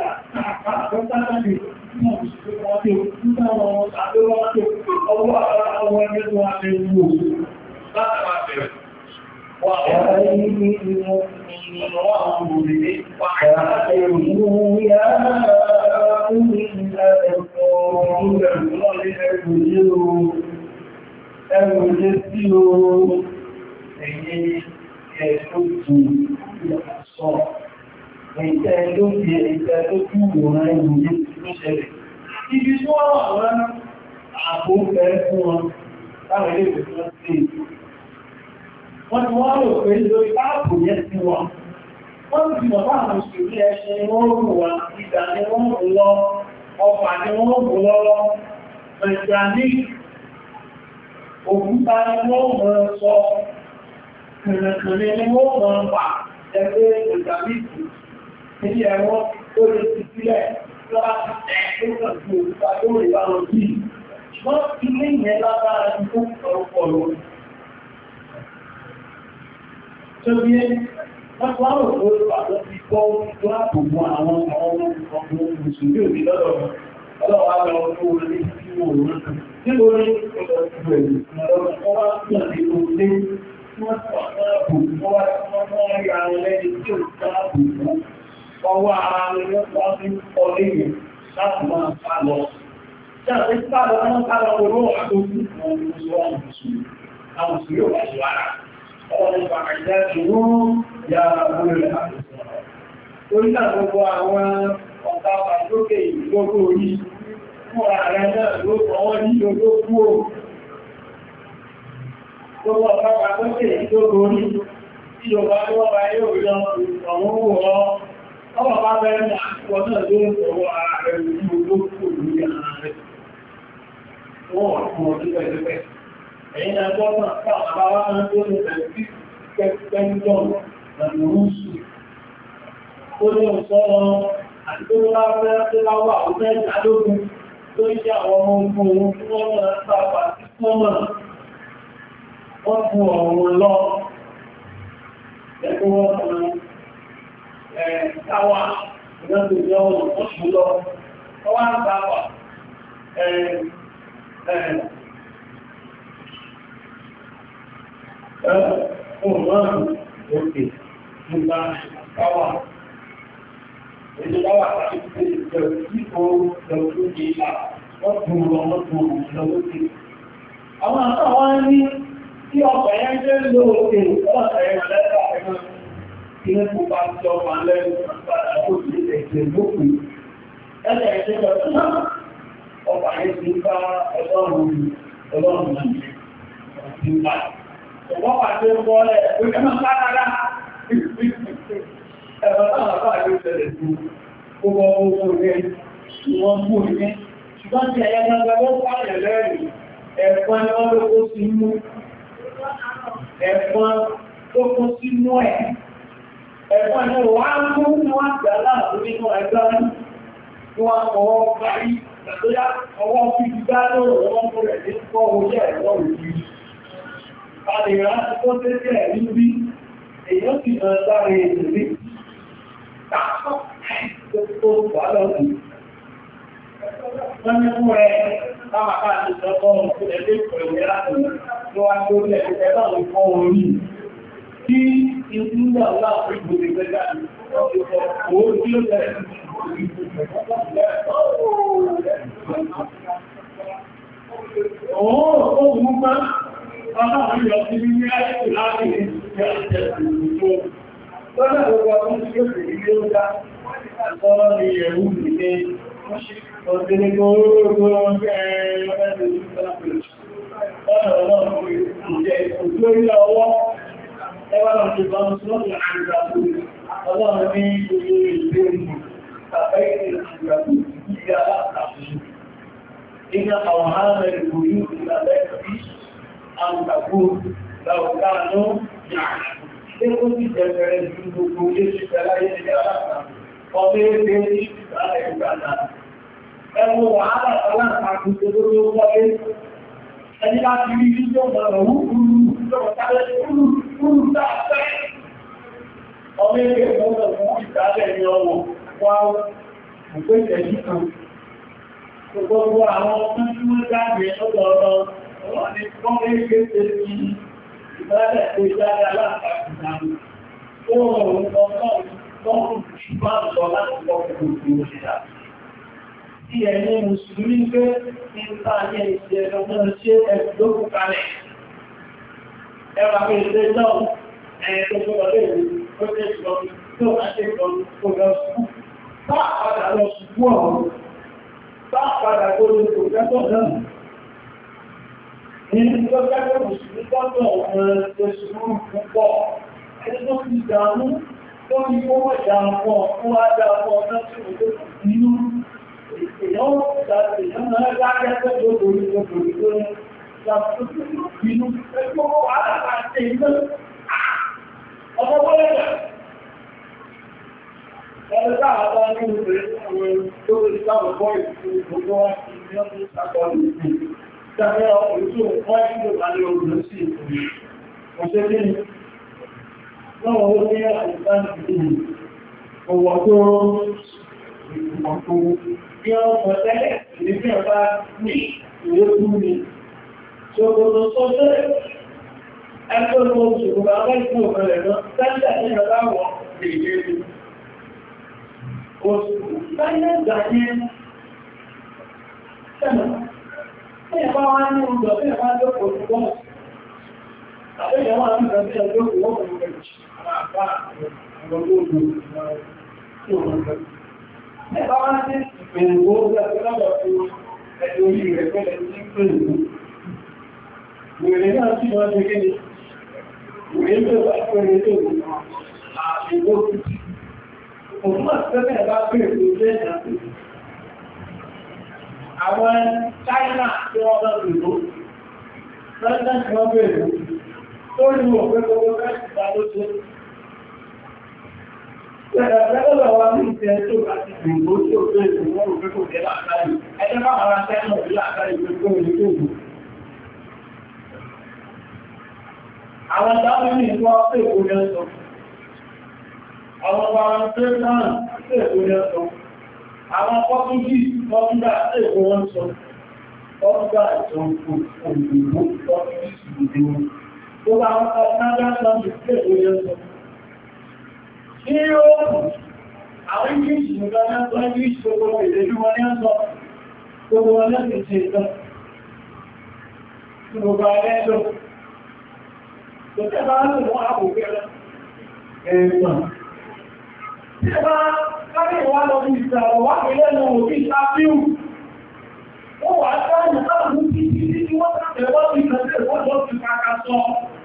Ìjẹ́ ló fi ìjẹ́ tó kú ìwòrán ìwòye ló ṣẹlẹ̀. Ibi tí wọ́n wà wọ́n àbò fẹ́ fún wọn láwọn ilé ìwé tó sí. Wọ́n ti wọ́n rò pé lórí páàpù yẹn sí wọn. Wọ́n ti mọ̀ bá àwọn òṣèré ẹṣin wọ́n rò wá, ìdà ni wọ́n rò lọ, ọfà ni wọ́n rò lọ́rọ́, ẹ̀jà ní òkúta ni wọ́n mọ̀ sọ, kìrìnkìrìn ni wọ́n mọ̀ pa ẹgbẹ́ ìjàmìtì. Ilé ẹ̀wọ́n tó lè ti sílẹ̀ lọ́wọ́ ti tẹ́ tó kàn sí òkúta tó lè bá wọn bí. Wọ́n ilé ìyẹn lábára ti tó ọ̀pọ̀ lọ. Tó bí ẹ́, wọ́n tó wọ́n rò ó pàtó ti kọ́ tó àpòmọ́ àwọn ọmọ ọmọ Mùsùlùmí òbí lọ́dọ̀ wọn. Ọlọ́wọ́ á lọ fún wọn ní kí wọ́n rò ó. Nítorí ọ̀dọ̀ ìgbẹ̀rù ọ̀dọ̀ wọn wá sí àti òkúté wọ́n tó àwọn àpòmọ́ wá sí wọ́n mọ́ rí àwọn ẹni tí ò ká àpòmọ́. Ọwọ́ ara rẹ̀ wọ́n fi kọ léyìn láti máa ká lọ. Ṣáàtí ká lọ wọ́n ká lọ oró àtójú àwọn ìṣòwò àwọn ìṣòwò. Àwọn ìṣòwò yóò wá sí wára. Ọwọ́ nípa àjẹ́ ìwọ́n ya orí rẹ̀ àti ìṣòwò. Torí náà gbogbo àwọn ọ̀gá pàtókè ìgbógó orí fún ààrẹ náà ló fọwọ́ ní olóògbò. Gbogbo ọ̀gá pàtókè ìgbógó orí tí ó bá tó wọ́n bá yóò yọ àwọn owó ọ. Ọwọ́ bá bẹ́rẹ̀ mọ̀ àkíkọ́ náà ló ń fọwọ́ ara rẹ̀ ní olóòkú lórí ara rẹ̀. Wọ́n wà fún ọdún pẹ̀lẹ́pẹ̀. Ẹ̀yìn ẹgbọ́n náà káwọn àbáwá náà tó ní ẹ̀sí pẹ́ntọ́n lẹ́nu rúúsù. Ó ní ọ̀sọ́rọ̀ àti tó bá fẹ́ tó láwọ́ àwùjẹ́ ìdádógún tó ń jẹ́ àwọn ọmọ ogun ohun tí wọ́n máa sábà sí sọ́mọ̀. Wọ́n fún ọ̀run lọ. Ẹgbẹ́ wọn kan Ẹ̀ẹ́káwà ìrọ́dù ìjọ ọ̀nà ọ̀ṣù lọ, ọwá ń sáwà, ẹ̀ẹ́ ọ̀rọ̀ òkè nígbà káwà. Èdè káwà tàbí ìjọ tí ó lọ́dún ní ìlà, wọ́n tún lọ lọ́dún lọ́dún. Àwọn àtàwọn ní tí ọkọ̀ yẹn jẹ́ lóòkè ọ̀pọ̀ ẹ̀rọ lẹ́ta ẹ̀mọ́. Ilé kò bá tí ọmọ alẹ́rù àpàdà tó ti ẹ̀jẹ̀ lókùn. Ẹ̀jẹ̀ ẹ̀jẹ̀ lọ́tọ́ náà, ọba yẹn ti bá ọlọ́run ọlọ́run náà ní ọdún bá. Ọ̀pọ̀ pàtẹ́ ń bọ́ ẹ̀ pé ẹmọ́ sáradá. Ẹ̀rọ táwọn bá yóò tẹ̀lẹ̀ sí gbogbo owó rẹ̀ tí wọ́n mú ní. Ṣùgbọ́n ti ẹ̀yẹ gbogbo ó pààyàn lẹ́rìn. Ẹ̀fọn ni wọ́n ló kó sí mú. Ẹ̀fọn tó kó sí mú ẹ̀. Ẹ̀fọn ni wà á mú ní wọ́n gbà láàrín nínú ẹgbẹ́ ní wọ́n ọwọ́ parí, ìgbàtóyá ọwọ́ fi gbá lóòrò wọ́n kó rẹ̀ ní kọ́ orí ẹ̀rọ òjú. Àdìrà tó tẹ́tẹ́ ẹ̀rí bí, èyàn sì mọ́ sáré ìrìnlẹ̀. Tàkọ́ tó wà lọ́dún. Wọ́n ní fún ẹ láwọn àkáàtì sọ́kọ́ ẹgbẹ́ ìpẹ̀lẹ̀ láti wọ́n tó lẹ̀ ẹgbẹ́ àwọn ìfọ́ orí. Tí ìpínlẹ̀ láàrín ìgbòdè gbẹ́gbẹ́ owó tí ó tẹ̀lé Oòrùn ó mú máa Ọlọ́run yọ sí ní ayé láti ìjẹ́ ìjẹ́ lọ́nà gbogbo ọdún tí ó sì ilé ó dá àtọ́rọ ni ẹ̀rù ìgbé ọdún gbogbo إن أوهام البيوت التي أن تكون لو كانوا يعلمون Ẹkùn ti jẹ̀bẹ̀rẹ̀ ju gbogbo ilé ṣíṣẹ́ láyé ní aláta, ọmọ ẹgbẹ́ ní ìgbàlẹ̀ ìgbàlá. Ẹwọ wàhálà aláàpàá tó tó wọlé, ẹni láti rí ní tó mọ̀rọ̀ wúkúrú, tó tàbí kúrú kúrú dáfẹ́. Ọmọ ẹgbẹ́ ìgbàlẹ̀ fún ìgbàlẹ̀ ní ọwọ́ wá òpé ìtẹ̀jú kan. Gbogbo àwọn ọmọ tí wọ́n jáde lọ́dọ̀ ọ̀rọ̀ ni wọ́n ẹgbẹ́ ìbálẹ̀ tó jáde aláàpàá ó rọrùn ọ̀pọ̀ lọ́rùn ṣùgbọ́n lọ láti lọ́pọ̀ gbogbo òṣìṣà. Tí ẹni Mùsùlùmí pé nípa ayé ìṣẹ́ ọmọ ṣe ẹgbẹ̀lógún kalẹ̀. Ẹwà pé ìṣẹ́ náà ẹ̀yẹ tó gbọ́dọ̀ lè rí ó tẹ́ ìṣọ́bí tó bá ṣe ìṣọ́bí tó lọ ṣùgbú. Bá padà lọ ṣùgbú ọ̀rọ̀. Bá padà gbọ́dọ̀ kò gẹ́tọ̀ náà. Nínú tó gẹ́gẹ́ Mùsùlùmí tọ́jọ́ ọ̀rọ̀ ẹ̀ṣùgbọ́n púpọ̀, ẹni tó ti dàmú tó ní kó wọ́n dàmọ́ fún àdàmọ́ ọ̀nà tí ó tó nínú èèyàn ìgbàtí ìyànà lágẹ́gẹ́ tó lórí gbogbo ìgbóyìn ìgbàtí inú ẹgbẹ́ owó àdàkàtẹ́ ilé ọmọ wọ́lẹ́gbẹ̀. Ẹni táàbá ní ìwé tó lè sáwọn bọ́ ìfún gbogbo wá sí ní ọdún ìsàkọlù ìpín. Ìjàmẹ́ ọkùnrin tó wọ́n ìlú àlẹ́ ògùn sí ìpín. Ọ̀ṣẹ́ kí ni? Náà ó ní àìsàn ìpín. Ọwọ́ tó ìpùpọ̀ tó bí ọmọ tẹ́lẹ̀ ìdíbí ọba ní ìwé kú ni. Ṣòkòtò sọ́jẹ́ ẹgbẹ́ olóòrùn ṣòkòtò abẹ́ ìpín òkèrè náà tẹ́lẹ̀ ní ọba wọ́n lè lè Oṣù láyé ìgbà yẹn ṣẹ̀nà tí ẹ̀bá wá ní ọjọ́ tí ẹ̀bá lókò ní wọ́n tàbí ẹ̀wọ́n àti ìgbà tí ẹ̀lókò wọ́n kò rẹ̀ jù àbá ọgbọ̀gbọ̀gbọ̀ tí ó rọ̀ rẹ̀. Ẹ̀bá wá ní ìpèrèwó lọ́pọ̀lọpọ̀ fún ẹ̀dọ̀ orí rẹ̀ pẹ́lẹ̀ tí ń pèrèwó. Wèrè náà tí wọ́n ti gẹ́ ni wèrè tó bá pẹ̀rẹ̀ tó àṣìgbó òtúmọ̀ tẹ́lẹ̀ bá bèèrè tó jẹ́ ìrìnàjò. Àwọn China tí wọ́n lọ rìnlò, London tí wọ́n bèèrè tó rí wọ́n pé gbogbo fẹ́sìtà ló ṣe. Ẹ̀rẹ̀lẹ́lọ́ wa ní ìfẹ́ tó láti rìnlò tí ó bèèrè wọ́n rò pé kò jẹ́ láàárín. Ẹjẹ́ bá ara China rí láàárín pé kó rí tó bù. Àwọn dáwọn ní ìwọ́n pé kò jẹ́ sọ. Àwọn ọmọ àwọn tó náà sí èkó ní ọ̀sán. Àwọn pọ́túgí pọ́túgá sí èkó wọ́n sọ. Pọ́túgá ìtàn òyìnbó pọ́túgí ìgbìdì wọn. Tó bá wọn kọ́ náà sọ́nà sí èkó ní ọ̀sán. Ní ó àwọn English nìkan náà sọ English gbogbo èdè bí wọ́n ní ọ̀sán. Gbogbo wọn lẹ́sìn ṣe ìtàn. Tí gbogbo alẹ́ lọ. Tó tẹ́ bá lò wọ́n àbò kẹ́rẹ́. Ẹ̀ẹ̀mọ̀. Ẹgbà kárí ìwà lọ bí ìsàrọ̀ wà nílẹ̀ náà òbí ìsàfíù. Ó wà sáàrùn láàrùn tí tí wọ́n tàbí wọ́n bí ìsàfíù wọ́n lọ sí kàkà sọ.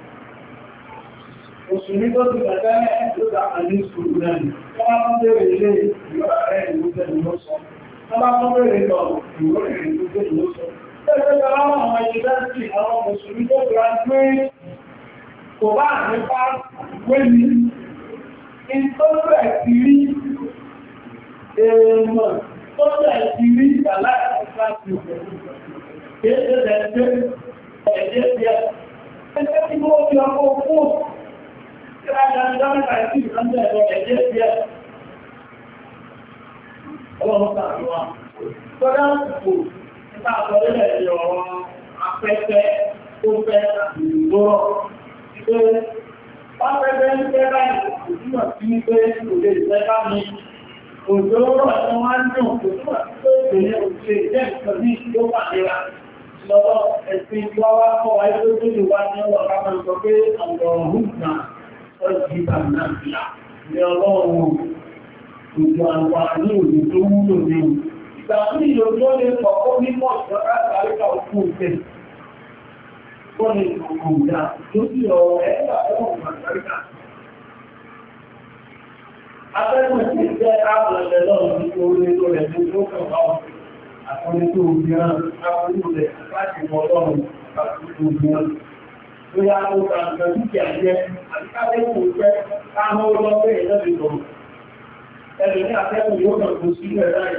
Òṣùnrí tó ti bẹ̀rẹ̀ ló dáa ní ìṣòro náà. Wọ́n bá bẹ̀rẹ̀ ilé ìwọ̀ rẹ̀ ìlú tẹ́lú ló sọ. Wọ́n bá bẹ̀rẹ̀ lọ ìwọ̀ rẹ̀ ìlú tẹ́lú ló sọ. Tẹ́lẹ̀ àwọn ọmọ ìdásí àwọn òṣùnrí tó graduate kò bá nípa wẹ́ni ìtọ́lẹ̀ ti rí èèmọ̀ tọ́lẹ̀ ti rí ìgbàláàkì kéèkéèkéè ẹ̀jẹ́ bí ẹ̀ ẹgbẹ́ tí ó fi ọkọ̀ fún tí a jẹ́ ìjọ́mẹ́ta ìsìn ìrànjẹ́ ẹ̀rọ ẹ̀jẹ́ bí ẹ̀ ọlọ́run tàbíwá tọ́lá òkùnkù nípa àtọ́lẹ̀ ẹ̀yọ̀ afẹ́fẹ́ tó fẹ́ ìgbòrò Wọ́n pẹ́pẹ́ ń pẹ́ báyìí, òjúmọ̀ sí ní pé òjò ìfẹ́ bá mi. Òjò rọ̀ ẹ̀sán wá ń dùn, òjúmọ̀ sí pé ìpínlẹ̀ òjò ìjẹ́ ìkan ní ìlú pàdéra. lọ́wọ́ ẹ̀sìn ìgbọ́wá kọ́ wáyé tó tó lè wá ní ọwọ́ kápẹ́ sọ pé àwọn ọ̀hún náà ọ̀sì ìtàmì àfíà ní ọlọ́run òjò àǹfààní òjò tó wúlò ní ìgbà tí ìlò tó lè pọ̀pọ̀ mímọ̀ ìjọba àríkà òkú òfẹ́ wọ́n lè kòkò ìdá tó sì ọ̀rọ̀ ẹ̀ẹ́gbà ẹ̀wọ̀n àríkà Atẹ́kùn ti jẹ́ ààbọ̀lẹ̀ lọ́rùn ní orí tó rẹ̀ tó tó kọ̀ọ̀kọ̀ àkọlé tó obìnrin àkọlé rẹ̀ láti mọ̀ lọ́rùn àti obìnrin. Tó yá ó ta nǹkan dúkìá jẹ́ àti káàkùn jẹ́ káàmọ́ ọlọ́pẹ́ ìlọ́dìdọ̀. Ẹlùmí ní atẹ́kùn yóò kàn kò sí rẹ̀ láì.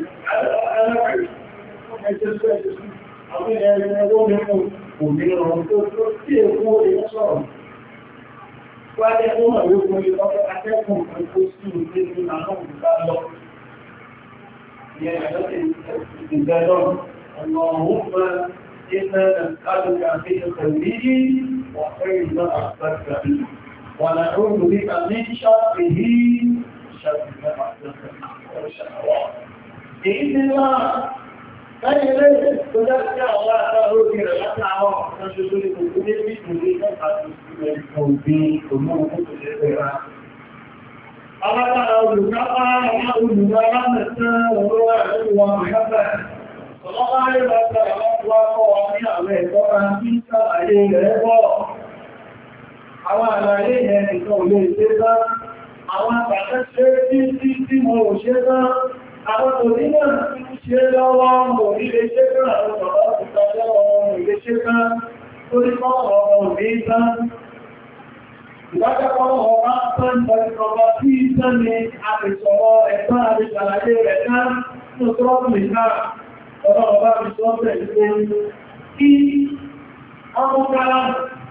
Àwọn ẹ̀rẹ́ ẹgbẹ́ mẹ́kùn òmìniràn tó tí èkó èyí sọ̀rọ̀. Wáyé tó mọ̀ ló kún ní ọjọ́ akẹ́kùn kan tó sí ìgbé ní àwọn òkúta lọ. Ìyẹn àjọ́sí ìgbẹ̀lọ́ ọ̀nà ọ̀hún mọ́ iná àkàlùkà bí ìpẹ̀lú wọ̀fẹ́ ìlú àpẹẹrẹ ìlú. Wà náà ó lórí àmì ṣàpè yí ṣàpìlẹ̀ àpẹẹrẹ. Èyí ti máa lẹ́yìn lẹ́yìn tó jẹ́ sí àwọn àtàrà orí rẹ̀ láti àwọn ọ̀kan ṣoṣo ní gbogbo ní ìpínlẹ̀ mẹ́ta tó sílẹ̀ òbí òmùn tó ṣe fẹ́ra. Àwọn olùkápá àwọn olùgbà lámẹ̀sẹ̀ ọ̀rọ̀ ẹ̀rọ àmẹ́fẹ́. Ọlọ́pàá rẹ̀ bá tẹ̀lé wá kọ́ wa ní àwọn ẹ̀kọ́ kan tí sàlàyé rẹ̀ bọ̀. Àwọn àlàyé yẹn nìkan ò lè ṣe tán. Àwọn àpàtẹ́ ṣe tí tí tí mo ò ṣe tán. Àwọn tòní náà ti ṣe lọ́wọ́ ọmọ ilé ṣe kan àwọn ọ̀rọ̀ ìtàjẹ́ ọmọ ilé ṣe kan tó ní kọ́ ọmọ òní tán. Ìbájẹ́kọ́ ọmọ bá tán ìtàjẹ́kọba tí tán ni a lè sọ̀rọ̀ ẹ̀tàn àti ṣàlàyé rẹ̀ tán ní ọ̀tọ́rọ̀mù ìgbà ọ̀rọ̀ ọba fi sọ́ọ̀tẹ̀ ìgbé kí ọmọ kára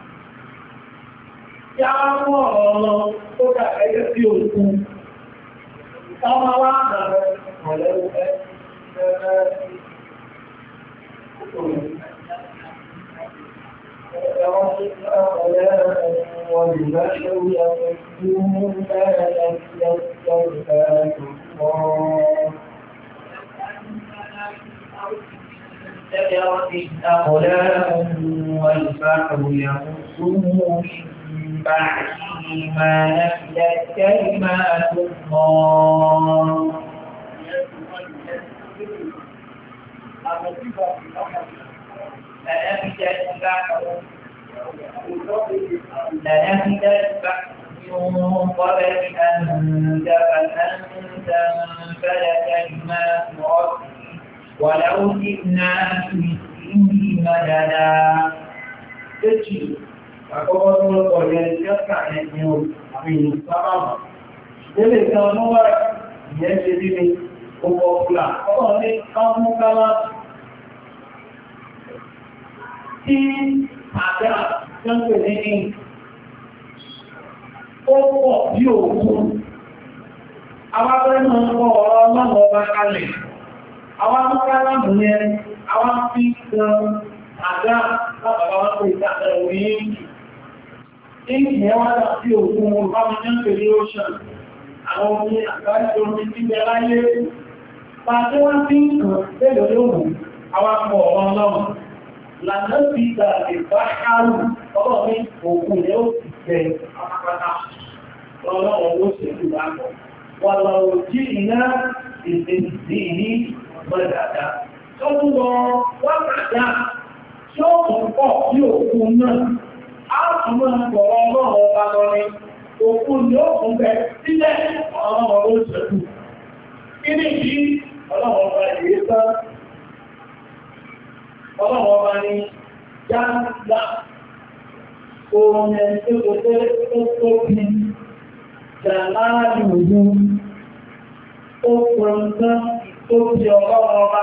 kí á mú ọ̀rọ̀ tó dà ẹgbẹ́ sí òkun. Táwọn wá àrẹ̀ ọ̀lẹ́wẹ́ والبشر يمدون لا يستطيعون شجرة أقلام والبحر يمده من بعده ما نفدت كلمات الله لنفد البحر لنفد البحر من قبل أن تنفد كلمات ربي ولو جئنا بمثله مددا. تجي àkọ́kọ́ tó lọ́pọ̀ yẹ jẹ́sà ẹni òfin sábàbà. Ìdílé kan ló wà ìyẹn ṣe bí ní ọkọ̀ ọ̀pùlà. Ọkọ̀ ní kámúkálá tí àdá jẹ́sẹ̀ ní ní ó pọ̀ bí òkun. Àwọn abẹ́rẹ́ náà ń kọ́ ọ̀rọ̀ ọlọ́run ọba kalẹ̀. Àwọn amúkálá mú yẹn, àwọn fi kan àdá lábàbá wọn pé ìtàkẹ́ orí yìí. Ìyẹn wá láti òkun olùbámọ́jẹ́ pẹ̀lú ocean, àwọn omi àgbájọ omi tí bẹ láyé, pa tí wọ́n tí ń kàn tẹ́lẹ̀ lóòrùn, àwọn akọ̀ ọ̀rọ̀ ọlọ́run. Lànà bí ìgbà lè bá ṣáàrù, ọlọ́ ní òkun ni ó ti bẹ apapata, ọlọ́run ló ṣe jù lápọ̀. Wà lọ́rọ̀ jí iná ìdí ní mọ́dàdá. Tó ń lọ wákàtá, tí ó kàn pọ̀ sí òkun náà. Àwọn ọmọ ọlọ́run ọba lọ ní òkú ni ó kún bẹ sílẹ̀ ọlọ́run ló ṣẹ̀kù. Kí ní kí ọlọ́run ọba ìwé tán? Ọlọ́run ọba ni jáńdá ohun ẹni tó tó tó tó bí jàmáàlì òun ó pọ̀ǹtán tó bí ọlọ́run ọba.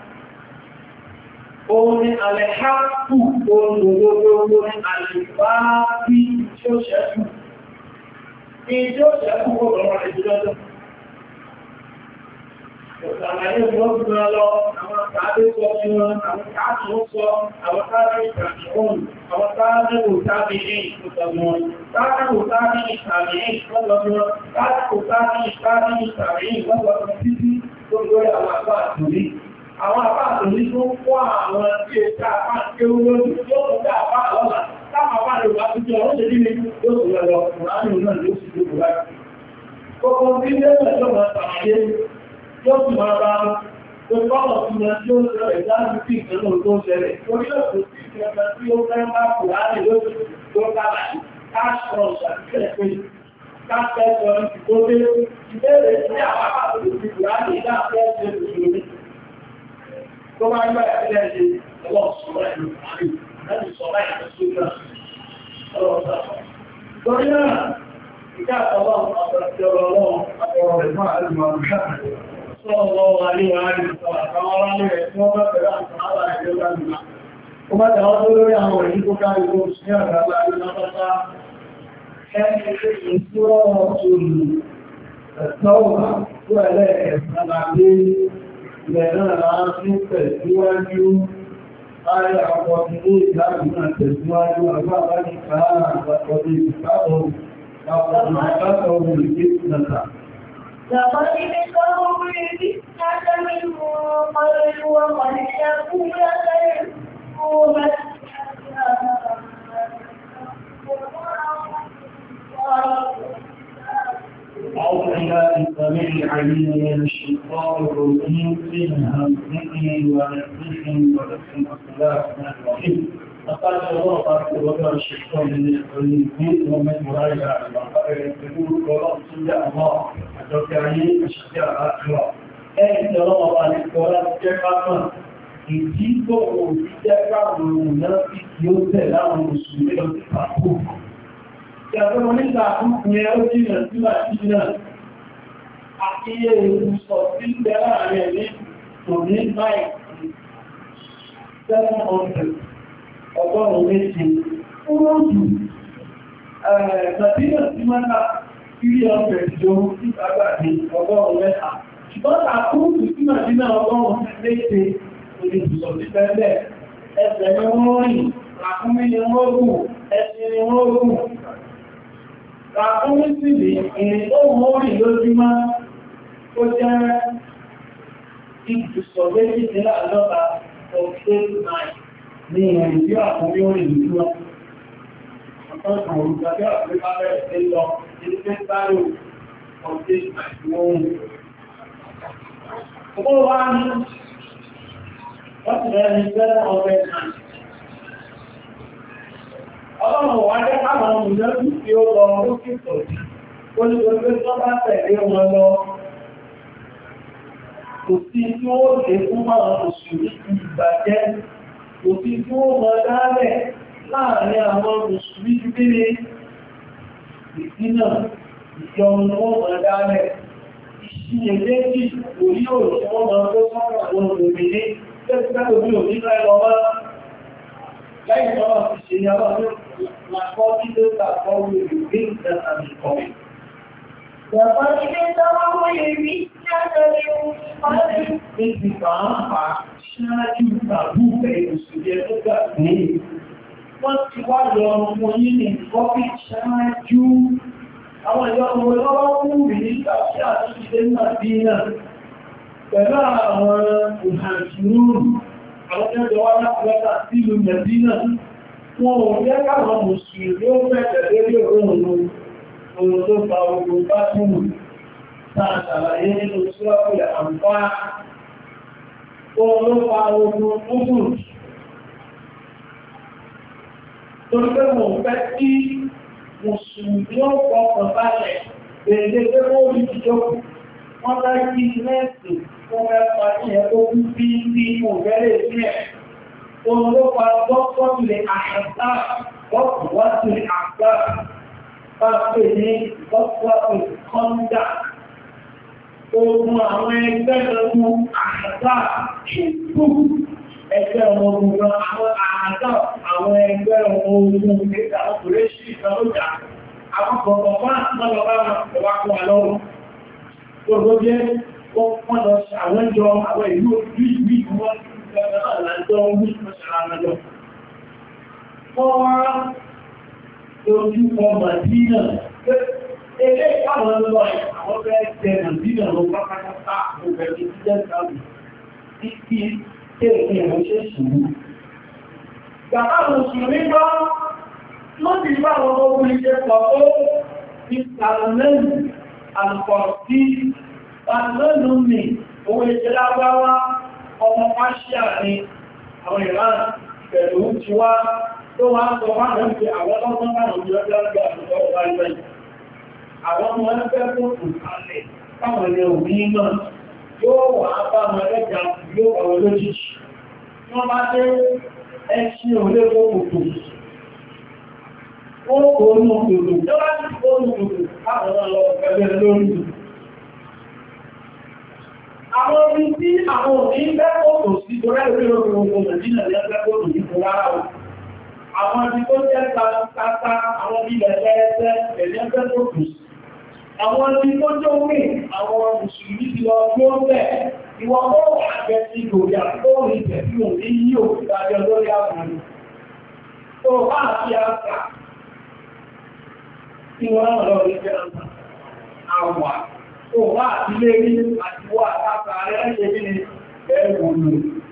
Òun ni àlẹ́hápù olùgbogbo ní àlèfáàbí tí ó ṣẹ́kù. Ní tí ó ṣẹ́kù kò lọ́wọ́ ìjọdọ́. Ìsàlàyé ìwọ́gbọ́n lọ, àwọn tàbí sọ ní wọn, àwọn tàbí ó sọ, àwọn tàbí ìtàkìún, àwọn tàbí ò tàbí ní ìpòtàmọ́, tàbí ò tàbí ìtàbí ní ìpòtàmọ́, tàbí ò tàbí ìtàbí ìtàbí ìpòtàmọ́ títí tó lórí àwọn àpá àtúrí. àwọn àpáàtò ní tó ń kó àwọn tí è ká àpá kéwú lórí yóò tó dá àpá lọ́la táwọn àpá rẹ̀ wá tó jẹ́ ọ̀rọ̀ ṣe nílé yóò tó lọ Kùránì náà yóò sì tó Kùránì. Gbogbo bí lẹ́yìn tó máa tàbí yóò sì máa bá tó kọ́lọ̀ sí wọn tí ó sọ ìdájú sí ìpínlẹ̀ tó ń ṣẹlẹ̀. Torí yóò tó sí ìjọba tí ó fẹ́ bá Kùránì yóò tó kálà cash crunch àti kẹ́ẹ̀pẹ́ cash crunch tó dé ìbéèrè sí àwọn àpapọ̀ ìlú Kùránì náà fẹ́ ṣe ìṣòro. Tó bá yọ ẹ̀fẹ́ ṣe ọwọ́ sọ̀rọ̀ ìlú Kùránì láti sọ̀rọ̀ ìlú Kùránì. Torí náà, ìjà àtọwọ́ àtọ̀rọ̀ ọlọ́run àtọ̀rọ̀ rẹ̀ máa ń mọ̀ sọ́ọ̀lọ́ àríwá àríwá àtàwọn aráàlú rẹ̀ tí wọ́n bá bẹ̀rẹ̀ àwọn ará ẹgbẹ́ lágbìmá. Ó bá tàwọn tó lórí àwọn èyí tó kárí tó sí àgbàlá ìlàpátá ẹni tó ìṣúrọ̀ òòlù ẹ̀tọ́wà tó ẹlẹ́ẹ̀kẹ̀ẹ́sán lábé ilẹ̀ náà láàrín tẹ̀síwájú ayé àpọ̀tí ní ìdájú náà tẹ̀síwájú àgbàbá ní káà àgbàtọ̀dé ìpàtọ̀ àpọ̀tí ìpàtọ̀ òun ìgbésìnàta. لقد ابتغوا بالفتنة من قبل وقد شكوا لتنفوها أعوذ بالله السميع العليم من الشيطان الرجيم من همزه ونفسه ونفسه الرحمن الرحيم. لقد الله تعالى وضع الشيطان من البيت ومن مراجعة المقابل يقول قرآن سنة الله أتوقعين الشيطان الأخرى. أي ترى على القرآن كيفما ìdíkò òfíjẹ́ káàkiri náà fi kí ó tẹ̀ láwọn mùsùlùmí lọ sí pàkó. Ìjọba nígbà àkúkù yẹn ó jìnà sí láti náà, àkíyè ìrùsọ̀ sí bẹ̀rẹ̀ ààrẹ ní tòní báyìí seven hundred ọgọ́rùn-ún méjì. Ó rọ́jù ẹ̀ẹ̀dàbíyà sí mọ́ta three hundred jọ sí àgbàdì ọgọ́rùn-ún mẹ́ta. Ṣùgbọ́n àkúkù sí Màdínà ọgọ́rùn-ún méje olùsọ̀ sí bẹ́ẹ̀ ẹsẹ̀ ni wọ́n rìn, ràkúnmí ni wọ́n gùn, ẹṣin ni wọ́n gùn. Ràkúnmí sì lè ìrìn tó wọ́n rìn lójúmọ́ ó jẹ́ ìbùsọ̀ méjì ní àlọ́ta forty-eight nine ní ìrìn tí ràkúnmí ó rìn lójúmọ́. Ọ̀tọ́sàn olùgbàgbé àpẹẹrẹ bẹ̀rẹ̀ sí lọ ilé pẹ́ sáré forty-eight nine wọ́n rìn. Ó wá ní wọ́n ti rẹ̀ ní seven hundred nine. Ọlọ́run wà jẹ́ àwọn ìlọ́dún tí ó lọ lókè tọ̀jú. Ó ní gbogbo tó bá tẹ̀lé wọn lọ. Kò sí tí ó lè fún àwọn òṣèré ìbàjẹ́. Kò sí tí ó mọ dálẹ̀ láàrin àwọn òṣèré ìdílé. Ìdínà ìjọun ó mọ dálẹ̀. Ìṣiyèméjì orí òṣèré wọn mọ tó sọ́rọ̀ àwọn òmìnir Lẹ́gbẹ̀ẹ́ òbí òbí rẹ̀ lọ bá lẹ́yìn tọ́lá ti ṣe ní àwọn àkọ́ ilé tàbí orí ìgbé ìjẹ́ àmì ìkọ̀wé. Ìjọba ilé tọ́wọ́ wọ́n lè rí ṣáàtẹ̀lé ọdún. Ní ti pàápàá ṣáájú tàbí òṣèré tó gbà ní wọ́n ti wá lọ ọmọ yìí ní kọ́fí ṣáájú àwọn ìjọ ọmọ lọ́wọ́ fún ìrìnlẹ̀ àti àti ìdẹ́ náà bí náà. Pẹ̀lú àwọn ìhàjúrú, àwọn ẹjọ́ wá láti lọ́ta sílùú Mẹ̀dínà, wọn ò jẹ́ káwọn Mùsùlùmí ó fẹ́ẹ̀tẹ̀ lórí òun ohun tó fa ogun bá túnmù náà ṣàlàyé nínú Súrọ́pùlẹ̀ àǹfà. Ohun ló fa ogun fúnfún. Torí pé mo fẹ́ kí Mùsùlùmí ó fọkàn balẹ̀, bèèrè pé ó rí ìjókòó. Wọ́n bá kí mẹ́sì fún ẹpa ní ẹ̀kọ́ bí bí mo gẹ́rẹ́ sí ẹ̀. Ohun ló pa gọ́ọ̀kọ́tùlẹ̀ àṣàtà, gọ́ọ̀kọ́tùlẹ̀ àṣà, bá pè ní gọ́ọ̀kọ́tùlẹ̀ kọ́ndà. Ohun àwọn ẹgbẹ́ ọmọ àṣàtà ṣùgbù ẹgbẹ́ ọmọ ogun àwọn àṣàtà àwọn ẹgbẹ́ ọmọ ogun nígbà ọkùnrin sí ìtọ́lójà. Àwọn kọ̀ọ̀kọ̀ fún àtúnlọ́lọ́bá wọn lọ́wọ́. Gbogbo jẹ́ wọ́n lọ àwọn ìjọ àwọn ìlú ìlú ìwọ́n lájọ́ orí ìpọ̀ṣàrànàjọ́. Wọ́n wá lójú kọ Màdínà. Ilé ìpàwọn lọ àwọn fẹ́ tẹ Màdínà lọ pápápátá òfẹ́ tó ti jẹ́ ìsáàbù. títí kéèké ìránṣẹ́ ìṣòro. Gbàgbà Mùsùlùmí gbọ́, wọ́n ti bá àwọn ọmọ ogun ìṣẹ́ pọ̀ tó ní Sàlọ́nù àlùkọ̀ọ̀tí, Sàlọ́nù ní owó ìṣẹ́ lágbáwá ọmọ Pàṣíà ní àwọn ìran pẹ̀lú ti wá tó wá sọ wá náà pé àwọn ọmọ náà ní ọjọ́ gbà àtúkọ̀ ọ̀pá ìgbẹ̀. Àwọn ọmọ ẹgbẹ́ tó kù kalẹ̀ káwọn ilẹ̀ òbí náà yóò wà bá ọmọ ẹgbẹ́ yóò ọ̀rọ̀ lójijì. Wọ́n bá dé ẹṣin òlé kòkòtò. Ó kò ní òkòtò, tó bá ti kó ní òkòtò káwọn náà lọ pẹ̀lú lórí. Àwọn orí tí àwọn òní gbẹ́kòtò sí torí orí orí ogun Nàìjíríà ní ẹgbẹ́kòtò ní kò rárá o. Àwọn ibi tó jẹ́ tàbátà àwọn ilẹ̀ ẹgbẹ́ ẹ̀lẹ́ ẹgbẹ́kòtò sí. Àwọn ibi tó jẹ́ orí àwọn Mùsùlùmí ti lọ gbó bẹ̀. Ìwọ̀n ó wà jẹ́ sí ìgbòyà tó rí tẹ̀sí òní yí òkútajọ lórí àwọn tó bá àti àṣà tí wọ́n rán lọ rí jẹ́ àwà tó wá àti lé rí àti wà àtàkà rẹ̀ ṣe bí ní ẹ̀rù lò.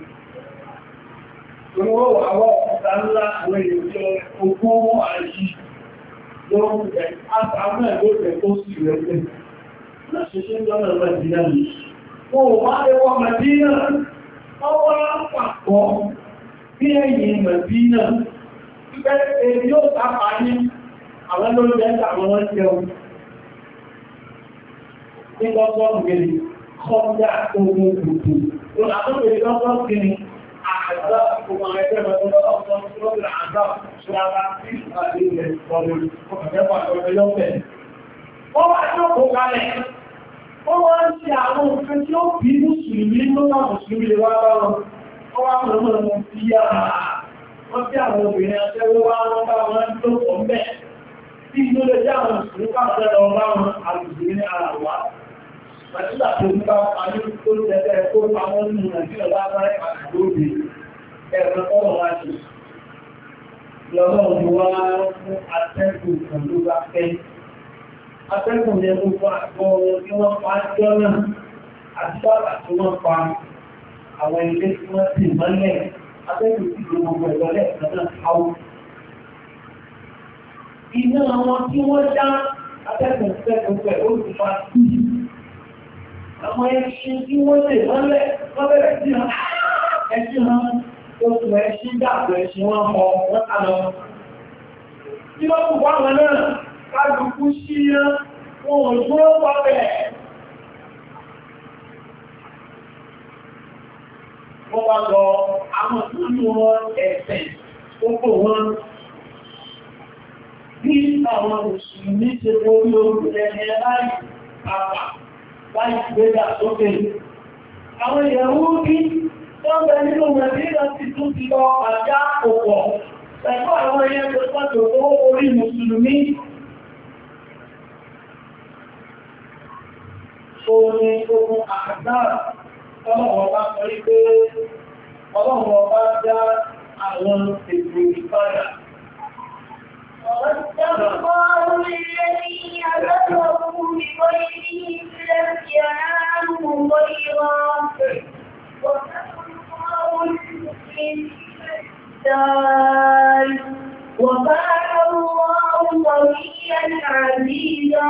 Ìwọ́n wà wọ́ ọ̀pọ̀ta ńlá àwọn èèyàn ogún àyí lóòrùn ẹ̀ àtàmẹ́ lóòrùn tó sì rẹ̀ pẹ̀. Láṣẹ́ṣẹ́ ń jọ́nà Mẹ́dínà ni. Wọ́n wá lẹ́wọ́ Mẹ́dínà, wọ́n wá pàpọ̀ bí ẹ̀yìn Mẹ́dínà. Ìgbẹ́ èyí yóò sápa ní àwọn lóòrùn ẹ̀ àwọn wọ́n jẹun. Ní gọ́gọ́gùn gẹ̀rẹ̀ kọ́ndà ogun gbogbo. Olùdókòrò gọ́gọ́gùn gẹ̀rẹ̀ àjọ́ ìgbòmọ̀ ẹgbẹ́ mẹ́tọ́lọ́ ọ̀sán lọ́gbẹ̀rẹ̀ àjọ́ ṣọ́ra sí ìpàdé ilẹ̀ ọ̀rọ̀ ọ̀pẹ̀lẹ́pàá ọ̀pẹ̀lẹ́pẹ̀. Wọ́n wá jókòó kalẹ̀. Wọ́n wá ń ṣe àwọn òfin tí ó bí Mùsùlùmí lọ́nà Mùsùlùmí lè wá bá wọn. Wọ́n wá mọ̀ mọ̀ mọ̀ sí yára. Wọ́n tí àwọn obìnrin aṣẹ́wó wá wọ́n bá wọn tó pọ̀ mẹ́. Tí inú lè jẹ́ àwọn Mùsùlùmí pàṣẹ lọ bá wọn àlùsùlùmí ní ara wá. Màtílà tó ń bá ayé tó tẹ́tẹ́ tó pamọ́ nínú Nàìjíríà lábára àdúgbò ẹ̀rọ ọ̀rọ̀ wá ṣe. Lọ́wọ́ ni wá fún atẹ́kùn kan ló bá fẹ́. Atẹ́kùn yẹn tó fún àgbọ̀ tí wọ́n pa jọ náà àti bàbà tí wọ́n pa àwọn ilé tí wọ́n sì mọ́lẹ̀. Atẹ́kùn sì ló gbogbo ẹ̀rọ lẹ́ẹ̀kan náà káwọ́. Iná àwọn tí wọ́n dá atẹ́kùn tẹ́kùn pẹ̀ ó ti fa sí. Àwọn ẹṣin tí wọ́n lè mọ́lẹ̀ wọ́n bẹ̀rẹ̀ sí hàn. Ẹṣin hàn oṣù ẹṣin dàbọ̀ ẹṣin wọn mọ wọ́n ká lọ. Tí wọ́n kù wọ́n wọn náà kájùkú sí wọn ò dúró pọ̀pẹ̀. Wọ́n wá lọ àwọn tó ní wọn ẹ̀sẹ̀ tó kò wọn. Bí àwọn Mùsùlùmí ṣe borí ogun ẹni láì pàpà láì gbéga sókè. Àwọn ìyàwó bí wọ́n bẹ nínú Nàìjíríà ti tún ti lọ àjá òpọ̀ pẹ̀lú àwọn ẹyẹ tó pàtó owó orí Mùsùlùmí. Orí ogun àgbà ọlọ́wọ́ bá sọ wípé ọlọ́wọ́ bá dá àwọn ètò ìpadà. والله الذي أبدهم بغيرهم لم ينالوا خيرا وكان الله قويا عزيزا.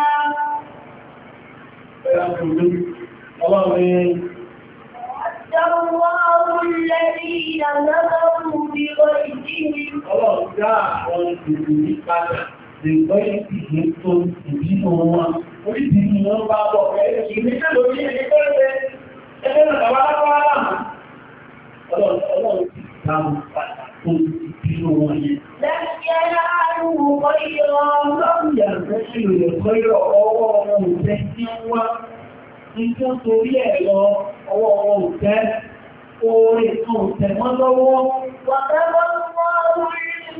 الله الذين كفروا بغيظهم الله جاء والذين كفروا بغيظهم تبينوا oríṣìí wọn bá bọ̀ ẹ̀rẹ́ ìgbésẹ̀ lórí ẹni tó rẹ̀ ẹgbẹ́ náà tàbí aláwọ̀ ọlọ́run ti dáhùn pàtàkì tó ti bínú wọn yẹn. Lẹ́yìn aláàrùn kọ́yọ̀ ọlọ́run yàrá sí ìrẹ̀ kọ́yọ̀ ọwọ́ ọmọ òfẹ́ tí wọ́n ní tó torí ẹ̀ lọ ọwọ́ ọmọ òfẹ́ orí kan òfẹ́ wọ́n lọ́wọ́. Wàkàbọ̀ lọ́wọ́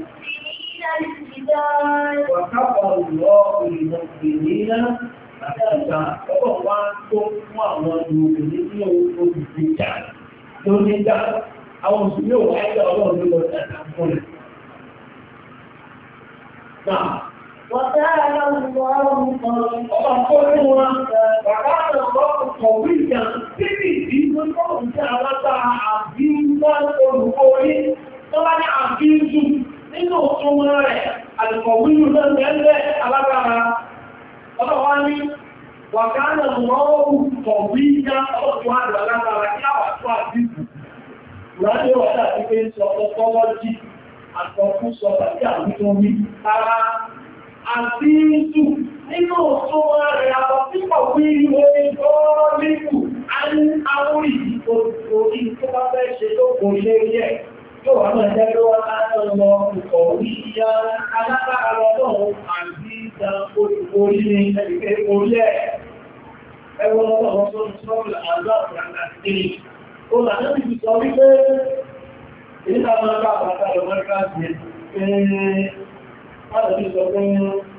Wàkápọ̀ lọ ìrìnàjò àtàjà ọgbọ̀n wá tó fún àwọn obìnrin ní olùgbèjà ló ní dá àwọn òṣìlẹ̀ òwò ayé ọlọ́run ló lọ tẹ̀ta fún rẹ̀. Náà, وكان الله Ọba kó ní wọn, bàbá àwọn kọ̀wé ìjà, tí ní ìdí tó kọ́ ìjẹ́ alágbára àbí wọ́n olùkórí, tó bá ní àbí jù nínú ọmọ rẹ̀, àlùkọ̀wé ìlú náà tẹ́lẹ̀ alágbára. Ọba wá ní, wàkánà lọ́wọ́ kọ̀wé ìjà ọlọ́pàá alágbára kí àwà tó àbíkù. Ìrọ̀lẹ́ wọ́n dà sí pé sọ ọpọlọ́jì, àtọ̀kú sọ tàbí àwùjọ mi, ara àti ìtù nínú ọ̀tọ́ rẹ̀ àwọn pípọ̀ wí orí gọ́ọ̀lẹ́kù àwọn ìdíkò orí tó bá fẹ́ ṣe tó kò ṣe yẹ yóò wà náà jẹ́ lọ́wọ́ látọ̀lọ ìkọ̀ orí ìyá alágbára lọ́dọ̀ àti ìdá orí ní ẹgbẹ̀rẹ̀ orí ẹ̀ ẹwọ́n lọ́wọ́ tó ń sọ́rọ̀ àjọ́ àti ó lànà ìbí sọ wípé ìdíkà máa bá àpàtà lọ mẹ́ríkà sí ẹ̀ Wọ́n ti sọ pé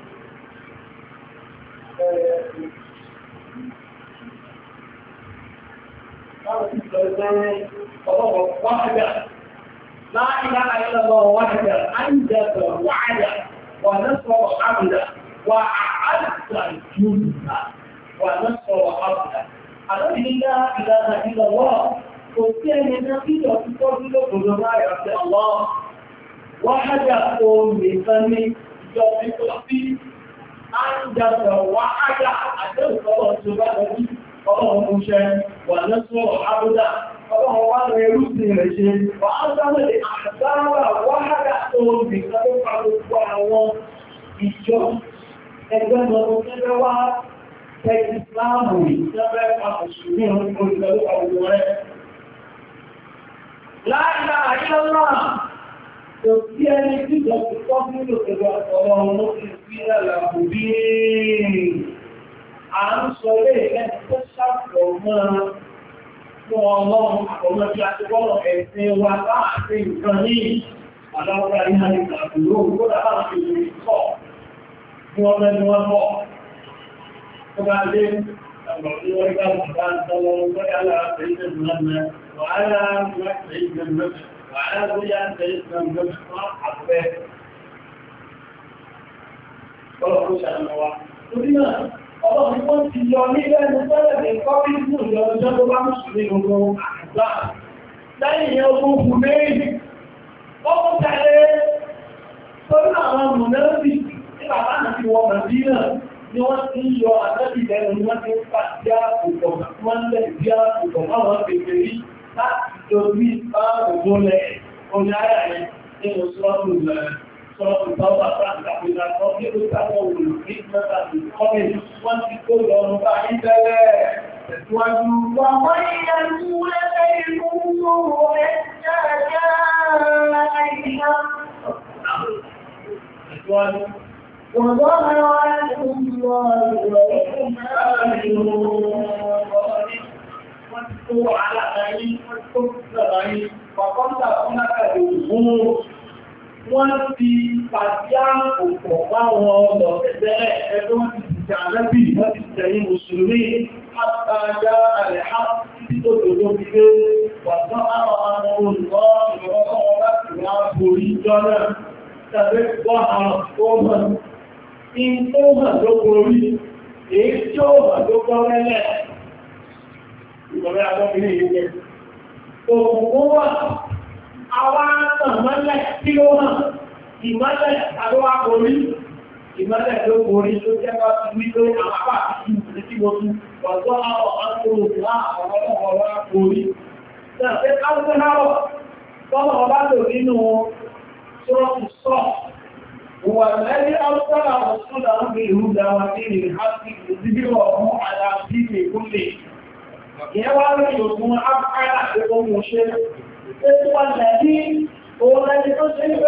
wọ́n ti sọ pé ọlọ́wọ́ wáhàdà láàrín àìlọ́wọ́ wáhàdà áìjẹ́sọ̀ wáhàdà wà nẹ́sọ̀ àbùdà wà àádà jùlọ wà nẹ́sọ̀ àbùdà. Àlọ́bí nígbà ìlànà ìlọ́wọ́ kò sí ẹni náà tí ìjọ ti tọ́jú lókòdó láàrín àti ọlọ́ wáhádà ohun nìkan ní ìjọ pípọ̀ sí àìjàsọ̀ wáhádà àjẹ́sọ̀rọ̀ tí ó bá lọ́bí ọlọ́run mú ṣẹ wà lẹ́sọ̀rọ̀ àbúdá ọlọ́run wá rẹ̀ rúsìn rẹ̀ ṣe wà á sáwọ́lẹ̀ àdáwà wáhádà ohun nìkan ló pa gbogbo àwọn ìjọ ẹgbẹ́ lọ́dún tẹ́fẹ́ wá tẹ́ ìsìláàmù ìjọba àpòṣùmí olùgbẹ̀lú àwùjọ rẹ̀ láìlá àìlọ́lá kò sí ẹni tí jọ ti kọ́ nílò pẹ̀lú ọ̀pọ̀lọ́ ọmọ ti sí ẹ̀làbò bí a ń sọ lé ẹ̀ tó ṣàpọ̀ mọ́ fún ọlọ́run àpọ̀mọ́ tí a ti wọ́lọ̀ ẹ̀sìn wa láàárín nǹkan ní àdáwọ́dá ìhà ìgbàgbòrò kó dábà fi lè kọ́ ní ọmọ ẹni wọ́n bọ̀ tó bá lé ẹgbọ̀n tí wọ́n gbà bàbá ń tọ́wọ́ wọ́n yálà àtẹ́yìn ìgbàgbòrò wàhálà àtẹ́yìn ìgbàgbòrò Wàhálà bóyá ń tẹ̀lé ìgbàmgbọ́n fún àpẹ́ ọlọ́pọ̀ ṣàlọ́wà. Torí náà, ọlọ́pọ̀ wọ́n ti yọ nílẹ̀ ẹni tẹ́lẹ̀ ní kọ́bí ní ìjọ ọjọ́ tó bá mùsùlùmí gbogbo àgbà. Lẹ́yìn ìyẹn ogun fún méjì, ọkọ̀ tẹ̀lé torí àwọn mọ̀lẹ́bí tí bàbá náà ti wọ́n bàbí náà ni wọ́n ti ń yọ àtẹ́bì lẹ́nu ni wọ́n ti ń pà sí àpòpọ̀ wọ́n lẹ̀ sí àpòpọ̀ máwọn kékeré láti torí bá ògbólẹ̀ onáyà rẹ̀ nínú sọ́ọ̀tù sọ́ọ̀tù tọ́bà pàtàkìlá tó kí ó sáwọ́ olùgbé mẹ́ta ti kọ́lẹ̀ wọ́n ti kó lọ ọmọ bá ní tẹ́lẹ̀ ẹ̀tùwájú wọ́n yẹ mú lẹ́fẹ́ ìlú rẹ̀ jáàjá àìyá ẹ̀tùwájú وظهر عنهم الله وهم wọ́n ti kó wàhálà ayé wọ́n ti kó sọ̀rọ̀ ayé pàkọ́ńtà fún lákàrí òṣùwò wọ́n ti pàdé àpòpọ̀ báwọn ọlọ̀ ẹ̀dẹ́rẹ̀ ẹgbẹ́ wọ́n ti jà lẹ́bí wọ́n ti tẹ̀yìn mùsùlùmí àtàjá àrẹ̀há títí tó tòjó fi gbé wàtọ́ àwọn ọmọ olùkọ́ ìrọ̀lọ́wọ́ láti wá borí jọ́nà tàbí gbọ́ àwọn ọmọ in tó hàn ló borí èyí tí ó hàn ló gbọ́ rẹ́lẹ̀ ìgbọ̀rẹ́ agbọ́gbìnrin yìí jẹ́ òkùnkùn wà àwọn àtàmọ́lẹ̀ tí ó hàn ìmọ́lẹ̀ àlọ́wà borí ìmọ́lẹ̀ ló borí ló jẹ́ bá ti wí ló àpá àti ìwé tí mo tún wọ́n àwọn akọ̀rọ̀ láàrín ọlọ́wọ́ borí ṣe káwọ́ náà tọ́lọ̀ ọba tó nínú ṣọ́ọ̀tù sọ́ọ̀ هو الذي أرسل رسوله بالهدى ودين الحق ليظهره على الدين كله. يوم يكون أفعل بكم شيء. هو الذي هو الذي أرسل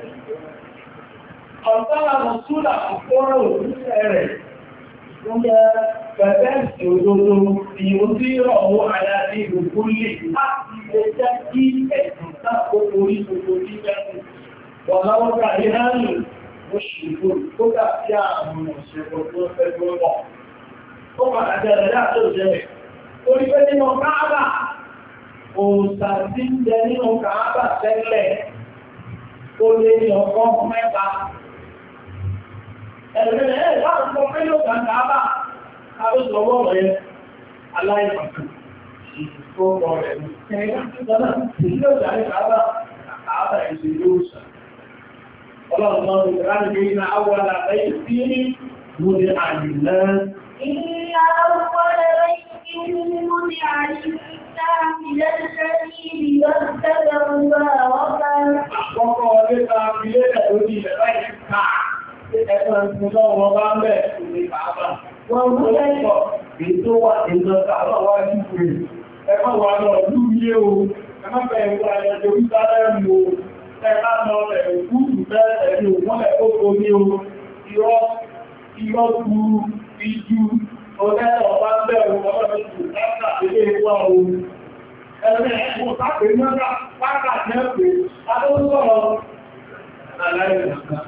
أرسل رسوله بالهدى Oúnjẹ pẹ̀lẹ́ ìṣòdodo ni ó tí rọ̀wọ́ àyàdé ìgbòkú lè láti lè jẹ́ kí ẹ̀sùn sáàkó orí gbogbo ní ẹ̀sùn. Wọ̀n láwọ́ gbà ní hánù ó ṣùgbò tó dà sí àwọn òṣèlú tó fẹ́ tó mọ̀. Ó padà jẹ́rẹ̀ látò jẹ́rẹ̀. Orí pé nínú Káàbà, òòsà tí ń jẹ nínú Káàbà tẹ́lẹ̀ tó lé ní ọgọ́rùn-ún mẹ́ta. ẹ̀rẹ̀ ẹ̀ láti sọ pé yóò gbàgbà bá àbúsọ̀wọ́ rẹ̀ aláìmọ̀kan ìfòkọ̀ rẹ̀ ẹ̀rẹ̀ lọ́nà tí yóò gbàgbà bá àbá ìṣẹ́ yóò sàn. Ọlọ́run náà ti rárí pé iná àwọn àlàyé sí ní múlẹ̀ àdìlẹ́. Ìyá ọ̀pọ̀ ẹ̀rẹ́ ìmúni àdìlẹ́ ilẹ̀ ìṣẹ́lẹ̀ ìyọ́sẹ̀lẹ̀ ọ̀gbà ọ̀gbà. Àkọ́kọ́ ọdẹ́ ta fi lélẹ̀ lórí ilẹ̀ láì ká. Ẹ̀sán ìpínlẹ̀ wọn bá ń bẹ̀ ní bàbá. Wọ́n mú lẹ́kọ̀ọ́ ètò wà ìjọta àlọ́wà ìpínlẹ̀. Ẹ̀kọ́ wà lọ lú ilé o. Ẹ̀mọ́ bẹ̀rẹ̀ wà ẹjọ́ ìsárẹ́mù o. Ẹ̀ká lọ bẹ̀rẹ̀ gúúsù bẹ́ẹ̀ ẹ̀rí òmọ́lẹ̀ ó ní o. Irọ́, irọ́ tu, ijú, ọ̀lẹ́lọ̀ bá ń bẹ̀rẹ̀ ọlọ́run tó láta ilé wà o. Ẹ̀rẹ́ ẹ̀kọ́ sápẹ̀ mọ́ta, pátá jẹ́ pé, adóńsọ̀rọ̀ aláìrìnàká.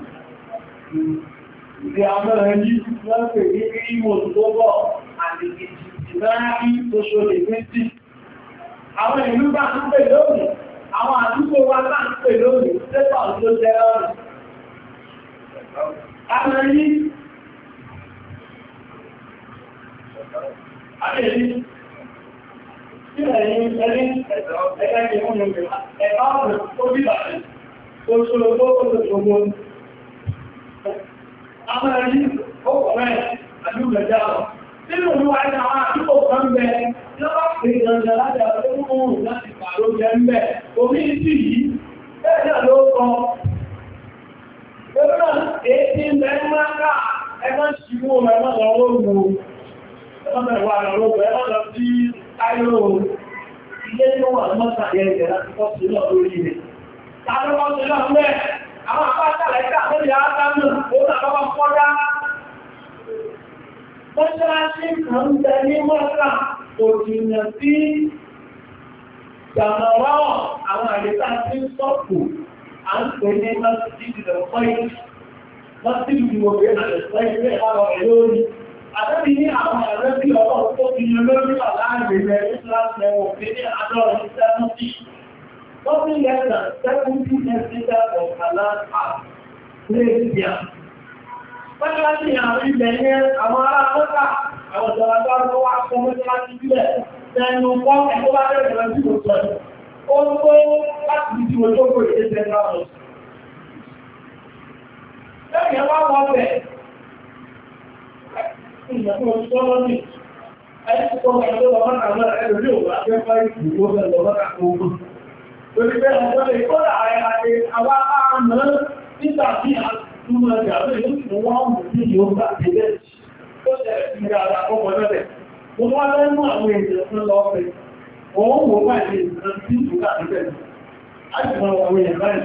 Ìdí àmọ́rẹ̀ yìí wọ́n pè ní ìmọ̀ tó bọ̀ àti ìtìláàrí tó ṣolè méjì. Àwọn ìlú bá ń pè lónìí, àwọn àdúgbò wa bá ń pè lónìí, tẹ́pà ló jẹ́ ọ̀rọ̀. Àwọn yìí, àbẹ̀rí, tí ẹ̀yìn ẹni ẹgbẹ́ ìmúnú ẹ̀bá ọ̀rọ̀ tó bí bàtẹ̀, tó ṣòro tó ṣòro. Àwọn ẹni ó kọ̀rẹ́ àdúgbò jáwọ̀. Nínú olúwa ẹni àwọn àdúgbò kan bẹ, lọ́pàá pè ìrànjẹ láti àwọn ọmọ láti pàró jẹ ń bẹ. Omi sí yìí, bẹ́ẹ̀ náà ló kọ. Gbogbo èyí ń bẹ ń máa ká ẹgbẹ́ ṣíwó ẹgbẹ́ lọ lóògbò. Ẹgbẹ́ mẹ́wàá lọ lóògbò ẹgbẹ́ lọ sí Táírò. Ilé tí ó wà mọ́ta ẹgbẹ̀ láti kọ́ sí lọ lórí rẹ̀. Tàbí wọ́n ti lọ mẹ́ àwọn àpáṣàlẹ́kà lórí àádámù ó nàbọ́ fọ́dá. Mọ́ṣáláṣí kan ń bẹ ní mọ́ṣá òjìnà sí Jàmàwá àwọn àyíká tí ń sọ́pù à ń pè ní Mọ́sílì Lọ́pọ̀ì. Mọ́sílì ìwògbé àlẹ́sọ́ ilé àwọn ẹ̀lórí. Àtẹ́bí ní àwọn ẹ̀rẹ́ bí ọlọ́run tó fi yan lórí àláàrin rẹ̀ ìsìláṣẹ́ òfé ní àádọ́rin sẹ́mùtì. Something less than seventy centimeters of halal art. Lẹ́gbẹ̀ẹ́. Mọ́ṣáláṣí àwọn ilẹ̀ ní àwọn ará mọ́ta, àwọn ìjọba tó wá sọ mọ́ṣáláṣí sílẹ̀, tẹnu pọ́ ẹ̀kọ́ bá rẹ̀ rẹ̀ sí òṣèlú. Ó ń tó láti di ojókòó ìdẹ́sẹ̀ náà. Lẹ́yìn wá wọ́n bẹ̀. Ìyàwó ìṣọ́lọ́ ní ẹni tó kọ́ ẹ̀lọ́ lọ́wọ́ àwọn ẹ̀rọ ní òwúrọ̀ afẹ́fẹ́ ìgbò tó fẹ́ lọ́wọ́ àkókò. Torí pé ọjọ́ lè kó ààrẹ àwọn àmọ́ nígbà tí a túnmọ̀ ẹgbẹ̀ àwọn ìlú tí wọ́n mú sí ìlú ọgbà tẹ́lẹ̀ tó ṣẹlẹ̀ sí ara ọmọ lọ́lẹ̀. Mo wá lẹ́nu àwọn èèyàn tó lọ fẹ́. Òun wò wá ilé ìrìnà tí ìlú kà tẹ́lẹ̀. A ti mọ àwọn èèyàn báyìí.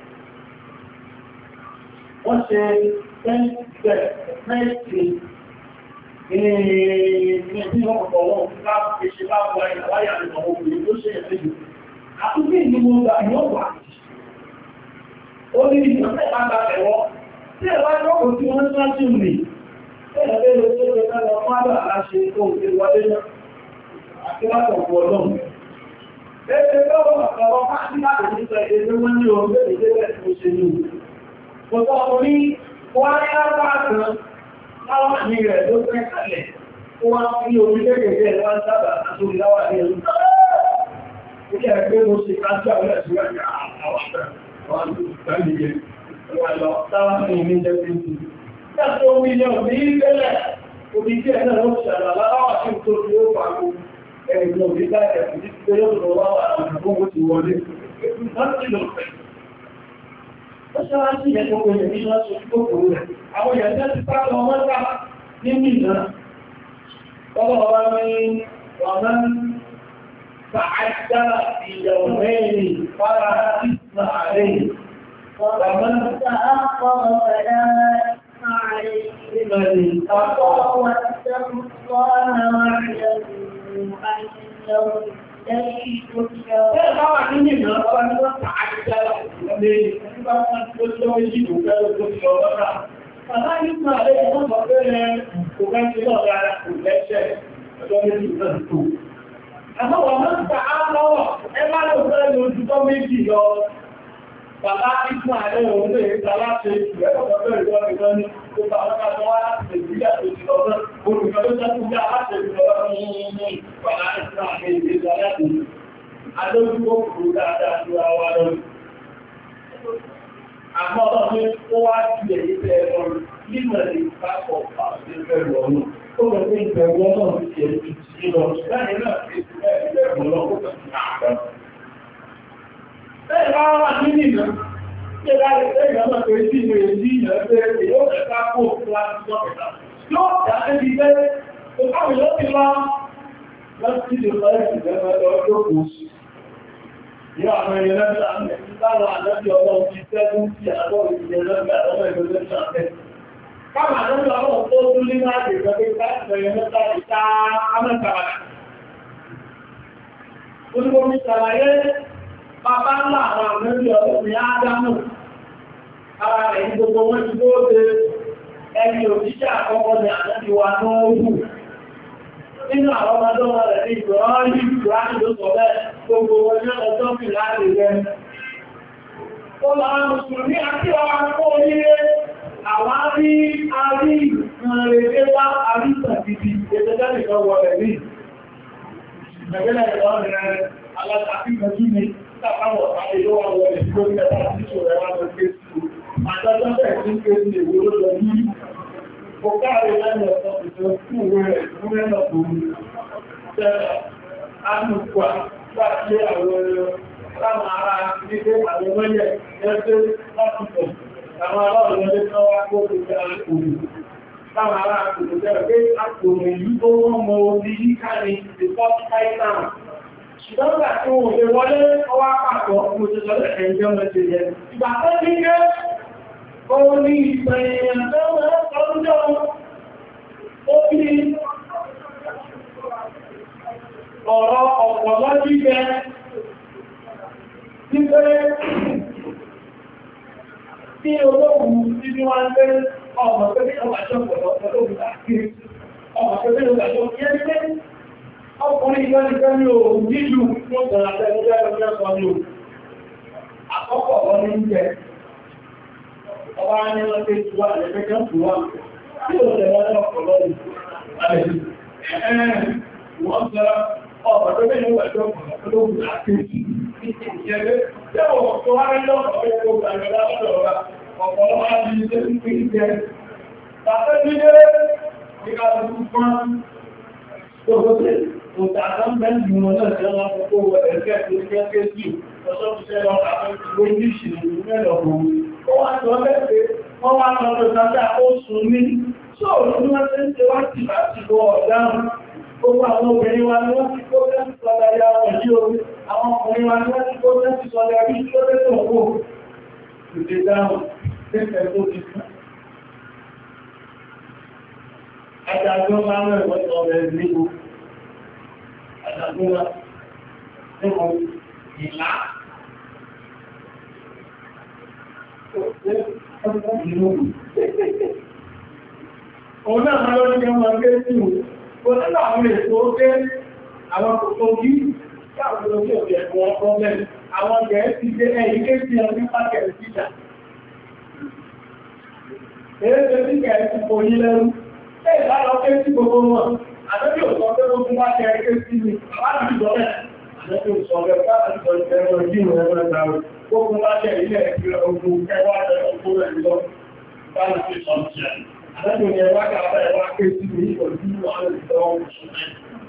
Wọ́n ṣe tẹ́ǹtì Ìrìn ọ̀pọ̀ wọn láti ṣe bá wà ìwáyà àwọn obìnrin tó ṣe ẹ̀fẹ́jù. Àtúgbé ní mo gbà yóò wà. Ó ní ìjọsẹ̀ lágbà ẹ̀wọ́. Tí ẹ̀wà lọ́pọ̀ tí wọ́n sáájú rì, ẹ̀ẹ̀lẹ́ ló tó rẹ̀ lọ fún àbà aláṣẹ tó ń fi wọlé náà. Àti látọ̀ pọ̀ lọ́nà. Ẹgbẹ́ lọ́wọ́ àkọwọ́ fásí láti nípa ẹgbẹ́ wọ́n ní ọgbẹ́ ìgbẹ́ tó ṣe ní. Mo tọ́ orí wọ́n á yá bá kan láwọn àmì rẹ̀ ló fẹ́ kalẹ̀ ó wá ní orí gẹ́gẹ̀ẹ́ wá sábà àti láwà ní ẹ̀rù. Ó kẹ́ ẹgbẹ́ mo ṣe kájú àwọn ẹ̀sùn rẹ̀ àwọn àpẹẹrẹ wọ́n tó gbáyé wọ́n lọ táwọn ní ilé jẹ́ pé jù. Láti omi ní ọ̀dí ìrẹ́lẹ̀ omi tí ẹ̀nà ló ṣàlà láwà tí ó tó fi ó pàkó ẹ̀rùn òbí láìẹ̀ fún títí pé yóò lọ wá àwọn àgbógbó ti wọlé. Láti lọ pẹ̀. Ó ṣára sí ẹ̀ tó kò yẹ̀ ní láti kòkòrò rẹ̀. Àwọn ìyẹ̀jẹ́ ti pàtàkì ọmọ ẹ̀ta nínú ìná. Ọlọ́ ọ̀rọ̀ ni ọ̀nà fàájá ìyàwó mẹ́rin fara ìsìnà àrẹ́. Ọ̀nà تأخر فلا عليه ìmẹ̀rin واتقوا الله واعلموا أنه إليه ترجعون. Bẹ́ẹ̀ bá wà nínú ìná ọba ní wọ́n fàájá ìlẹ̀ nígbà tó lọ́wọ́ ìjìdò fẹ́ tó ti ọlọ́rà. Bàbá nípa àrẹ́ ìwọ́n sọ pé rẹ̀ kò fẹ́ ti lọ dára kò lẹ́ṣẹ̀ ọjọ́ méjì náà tó. Àmọ́ wọ́n mọ́ ta á lọ́wọ́ ẹ má lò fẹ́ lójú tó méjì lọ. Bàbá ìfún ààrẹ òun lè ta láti ìrẹ́kọ̀ọ́ bẹ̀rẹ̀ lọ́rẹ̀ lọ ní gbogbo àwọn akẹ́kọ̀ọ́ wá láti Nàìjíríà tó ti lọ́rọ̀. Olùkọ́ ló jẹ́ fún bí aláṣẹ ìjọba ní ìpàdá ìfún ààrẹ ìgbésà láti adójúkò kúrò dáadáa tó àwà lọ́rọ̀. Àmọ́ ọlọ́run ó wá sí èyí tẹ́ ẹ̀rọ nígbà tí pápọ̀ pàṣẹ ìbẹ̀rù ọ̀nà. Ó lọ pé ìbẹ̀rù ọlọ́run ti ẹ̀ ti ti lọ. Láyé náà ti ìbẹ̀rù ọlọ́run kò tẹ̀sí àgbà. Bẹ́ẹ̀ bá wà nínú ìlú, ṣe láti ṣe ìgbàmọ̀ tó sí ìwé ìdí ìyẹ̀fẹ́ yóò ẹ̀ká kó láti sọ́kẹ̀ta. Yóò dáadé bí pé tó káwẹ̀ yóò ti lọ láti ìdí ọ̀pẹ́ ìgbẹ̀mọ̀ ọjọ́ kò sí. Yóò àwọn ẹ̀yẹ lẹ́gbẹ̀ẹ́ àmì láwọn àjọ́bí ọlọ́run ti tẹ́gún sí àjọ́ ìgbẹ̀lẹ́gbẹ̀ ọlọ́run ìgbẹ̀lẹ́gbẹ̀ àmì. Káwọn àjọ́bí ọlọ́run tó tún ní láti ìgbẹ̀lẹ́gbẹ̀ láti ẹ̀yẹ mẹ́ta ìta amẹ́kàrà. Olúbomi ṣàlàyé bàbá ńlá àwọn àmẹ́bí ọlọ́run Ádámù. Ara rẹ̀ ní gbogbo wọn ti lóòdé ẹni òjíṣẹ́ àkọ́kọ́ ni àjọ́bí wa náà hù. Nínú àwọn ọmọdé wọn rẹ̀ ní ìgbọ̀rán ní ìgbọ̀rán ló sọ bẹ́ẹ̀ gbogbo ọjọ́ ọjọ́ fi láti rẹ̀. Ó láwọn Mùsùlùmí àti ọwọ́ akọ́ orílẹ̀ àwọn arí arí ìrìnlẹ̀ wá àríṣà títí ẹgbẹ́jẹ́ nìkan wọlẹ̀ ní. Ìgbẹ̀gẹ́lẹ̀ ìrọ̀rẹ̀ alátàfíìmọ̀jú ni tàbáwọ̀ àìlọ́wà wọlẹ̀ tí ó ń tẹ́ta sí ṣòrẹ̀ wá lọ pé sí àjọ́jọ́ bẹ̀ẹ̀ tí ń pé sí èwo ló lọ ní ó káàrí lẹ́nu ọ̀sán ìṣẹ́ fún ìwé rẹ̀ fún mẹ́lọ òun tẹ́lẹ̀ ánùkwà bá ṣe àwọn láwọn ará nígbé àwọn mẹ́lẹ̀ ẹgbẹ́ láti pọ̀ àwọn aláwọ̀lẹ́lẹ́ tó wá kó gbogbo àkùnrin láwọn ará àkùnrin jẹ́ pé àkùnrin yìí tó wọ́n mọ orí yíká ní the first time ṣùgbọ́n gbà tí wọ́n lè wọlé ọwá pàtó mo ti sọ lẹ́ẹ̀kẹ́ ìjọ mẹ́sẹ̀ yẹ ìgbà tó ní gẹ́ òun ní ìpẹ̀yìn tó ọjọ́ ó bí ọ̀rọ̀ ọ̀pọ̀lọ́ jíjẹ nígbé tí olóògùn tí ní wọ́n gbé ọmọ pé ní ọmọ àjọ́ pọ̀lọ́ olóògùn àkírí ọmọ pé ní ọmọ àjọ́ kí ẹni pé ọkùnrin ìgbẹ́ nìkan ní òun nílùú tó gbọ́nà àtẹ́gbẹ́ ẹgbẹ́ ọ̀sán ní òun àkọ́kọ̀ wọn ní jẹ ọba ní wọ́n tẹ́ ìwà ẹgbẹ́gbẹ́ ìwà tí ó tẹ̀lé ọ̀pọ̀lọ́ wọ́n sọ ọ̀pọ̀ tó bẹ́ẹ̀ níwà ẹjọ́ ọ̀pọ̀lọ́gbùn àti ìjẹ́gbẹ́ tí ó tó wá rẹ̀ lọ́pọ̀ ẹgbẹ́ ọ̀pọ̀lọ́gbùn ọ̀pọ̀lọ́wà ní ilé ń pín jẹ tàbí nílé ìgbàlùkù fún ọgbọ̀gbọ̀ òtàkàn bẹ́ẹ̀lì wọn náà jẹ́ wọn kókó wọ ẹ̀kẹ́ tó jẹ́ kéjì ọ̀ṣọ́fíṣẹ́ lọ àwọn ìgbó ìṣìnà mẹ́lọ̀gbọ̀n ó wá sọ lẹ́pẹ́ wọ́n wá lọ́dọ̀ sájá ó sùn ní sóòrùn ní wọ́n tẹ́ ń tẹ́ wá ti bá ti bọ́ ọ̀dáhùn gbogbo àwọn obìnrin wa ni wọ́n ti kó lẹ́sì sọ́lẹ̀ ya ọ̀yí orí àwọn ọkùnrin wa ni wọ́n ti kó lẹ́sì sọ́lẹ̀ rí tó lẹ́sì ọ̀wọ́ ìdè dáhùn tẹ́fẹ́ tó ti fún adájọ́ máa ń rẹ̀ wọ́n sọ rẹ̀ nígbò adájọ́ nígbò ìlà òun náà máa lọ́dún kẹ́ wọ́n gẹ́ sí òun kò nílò àwọn èso ókè àwọn kòtò kí káàkiri ojú òbí ẹ̀kọ́ ọ̀pọ̀lẹ̀ àwọn gẹ̀ẹ́sì dé ẹ̀yìn ké sí ọdún pàkẹ̀rẹ̀ síjà èéṣe sí gẹ̀ẹ́sì kò yí lẹ́rú ẹ̀ ìlànà ké sí gbogbo wọn àdébí ò sọ pé ó fún pàkẹ̀rẹ̀ ké sí mi láti ìjọ bẹ́ẹ̀ àdébí ò sọ pé láti ìjọ ìjọ ìjọ ìjọ ìjọ gbogbo pàkẹ̀rẹ̀ ilẹ̀ ìpínlẹ̀ ogun kẹwàá ẹ̀kọ́ rẹ̀ lọ bá lè fi sọ Àdájọ́ ni ẹwà kàfẹ́ ẹwà kéjì ní ìpọ̀jú àwọn ìjọ òṣùmẹ́.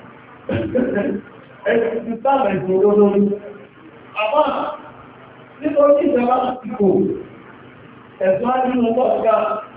Ẹgbẹ̀ ti sáàmà ìgbòrò lórí. Àmá, nítorí ìjọba ti kò, ẹ̀sùn ájúmọ̀ tọ́ọ̀gá.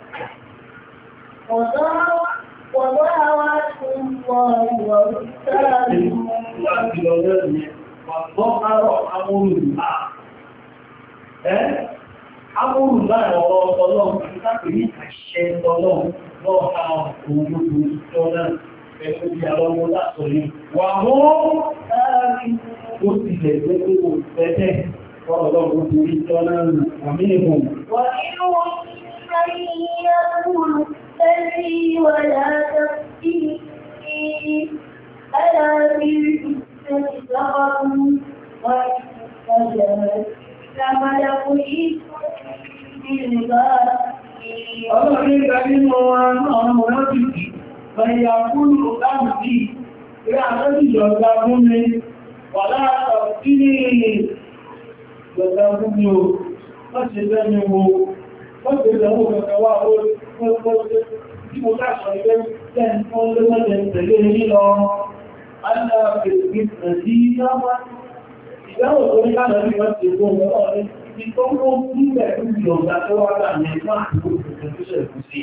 Ọ̀dọ́ wá tún mọ̀ ìwọ̀n sáàrí. Láti lọ lẹ́rìn wọ́n kárọ̀ amóhùnlá. Ẹ́ Amúrùn láàrín ọ̀rọ̀ ọlọ́run àti láti ní àṣẹ ọlọ́run lọ́ha òun gbogbo ìjọ náà pẹ̀lú bí alọ́wọ́ látọ̀ ní. Wà mọ́ láàrín ó ti lẹ̀ gbogbo ìfẹ́jẹ́ ọlọ́run gbogbo ìjọ náà wà ní ìmọ̀. Wà nínú ìyẹ́kùn tẹ́lẹ̀ wà látàkì aláàrí ìfẹ́ ìjọba wà ìfẹ́ Ọlọ́run ní ìgbà nínú àwọn ọmọ ọ̀rọ̀bìkì, lọ́yà kúrò láàrín ìrẹ́ àtọ́jì ìjọba fún mi, wà láàtọ̀ sí ní ìjọba fún mi o, wọ́n ṣe lẹ́nu wo, wọ́n ṣe lẹ́wọ́ kẹ̀kẹ́ wá ó tí mo káṣọ ilé lẹ́nu fún lẹ́mọ́jẹ̀ tẹ̀lé nílọ, aláàfẹ́ ìgbẹ̀rún tó ní káàdọ̀ bí wọ́n ti gbọ́ ọmọ ọ̀rẹ́ ibi tó ń kó nílẹ̀ fún ìyọ̀gbà tó wá gbà ní ẹgbẹ́ àti òṣèlú ìlú sí.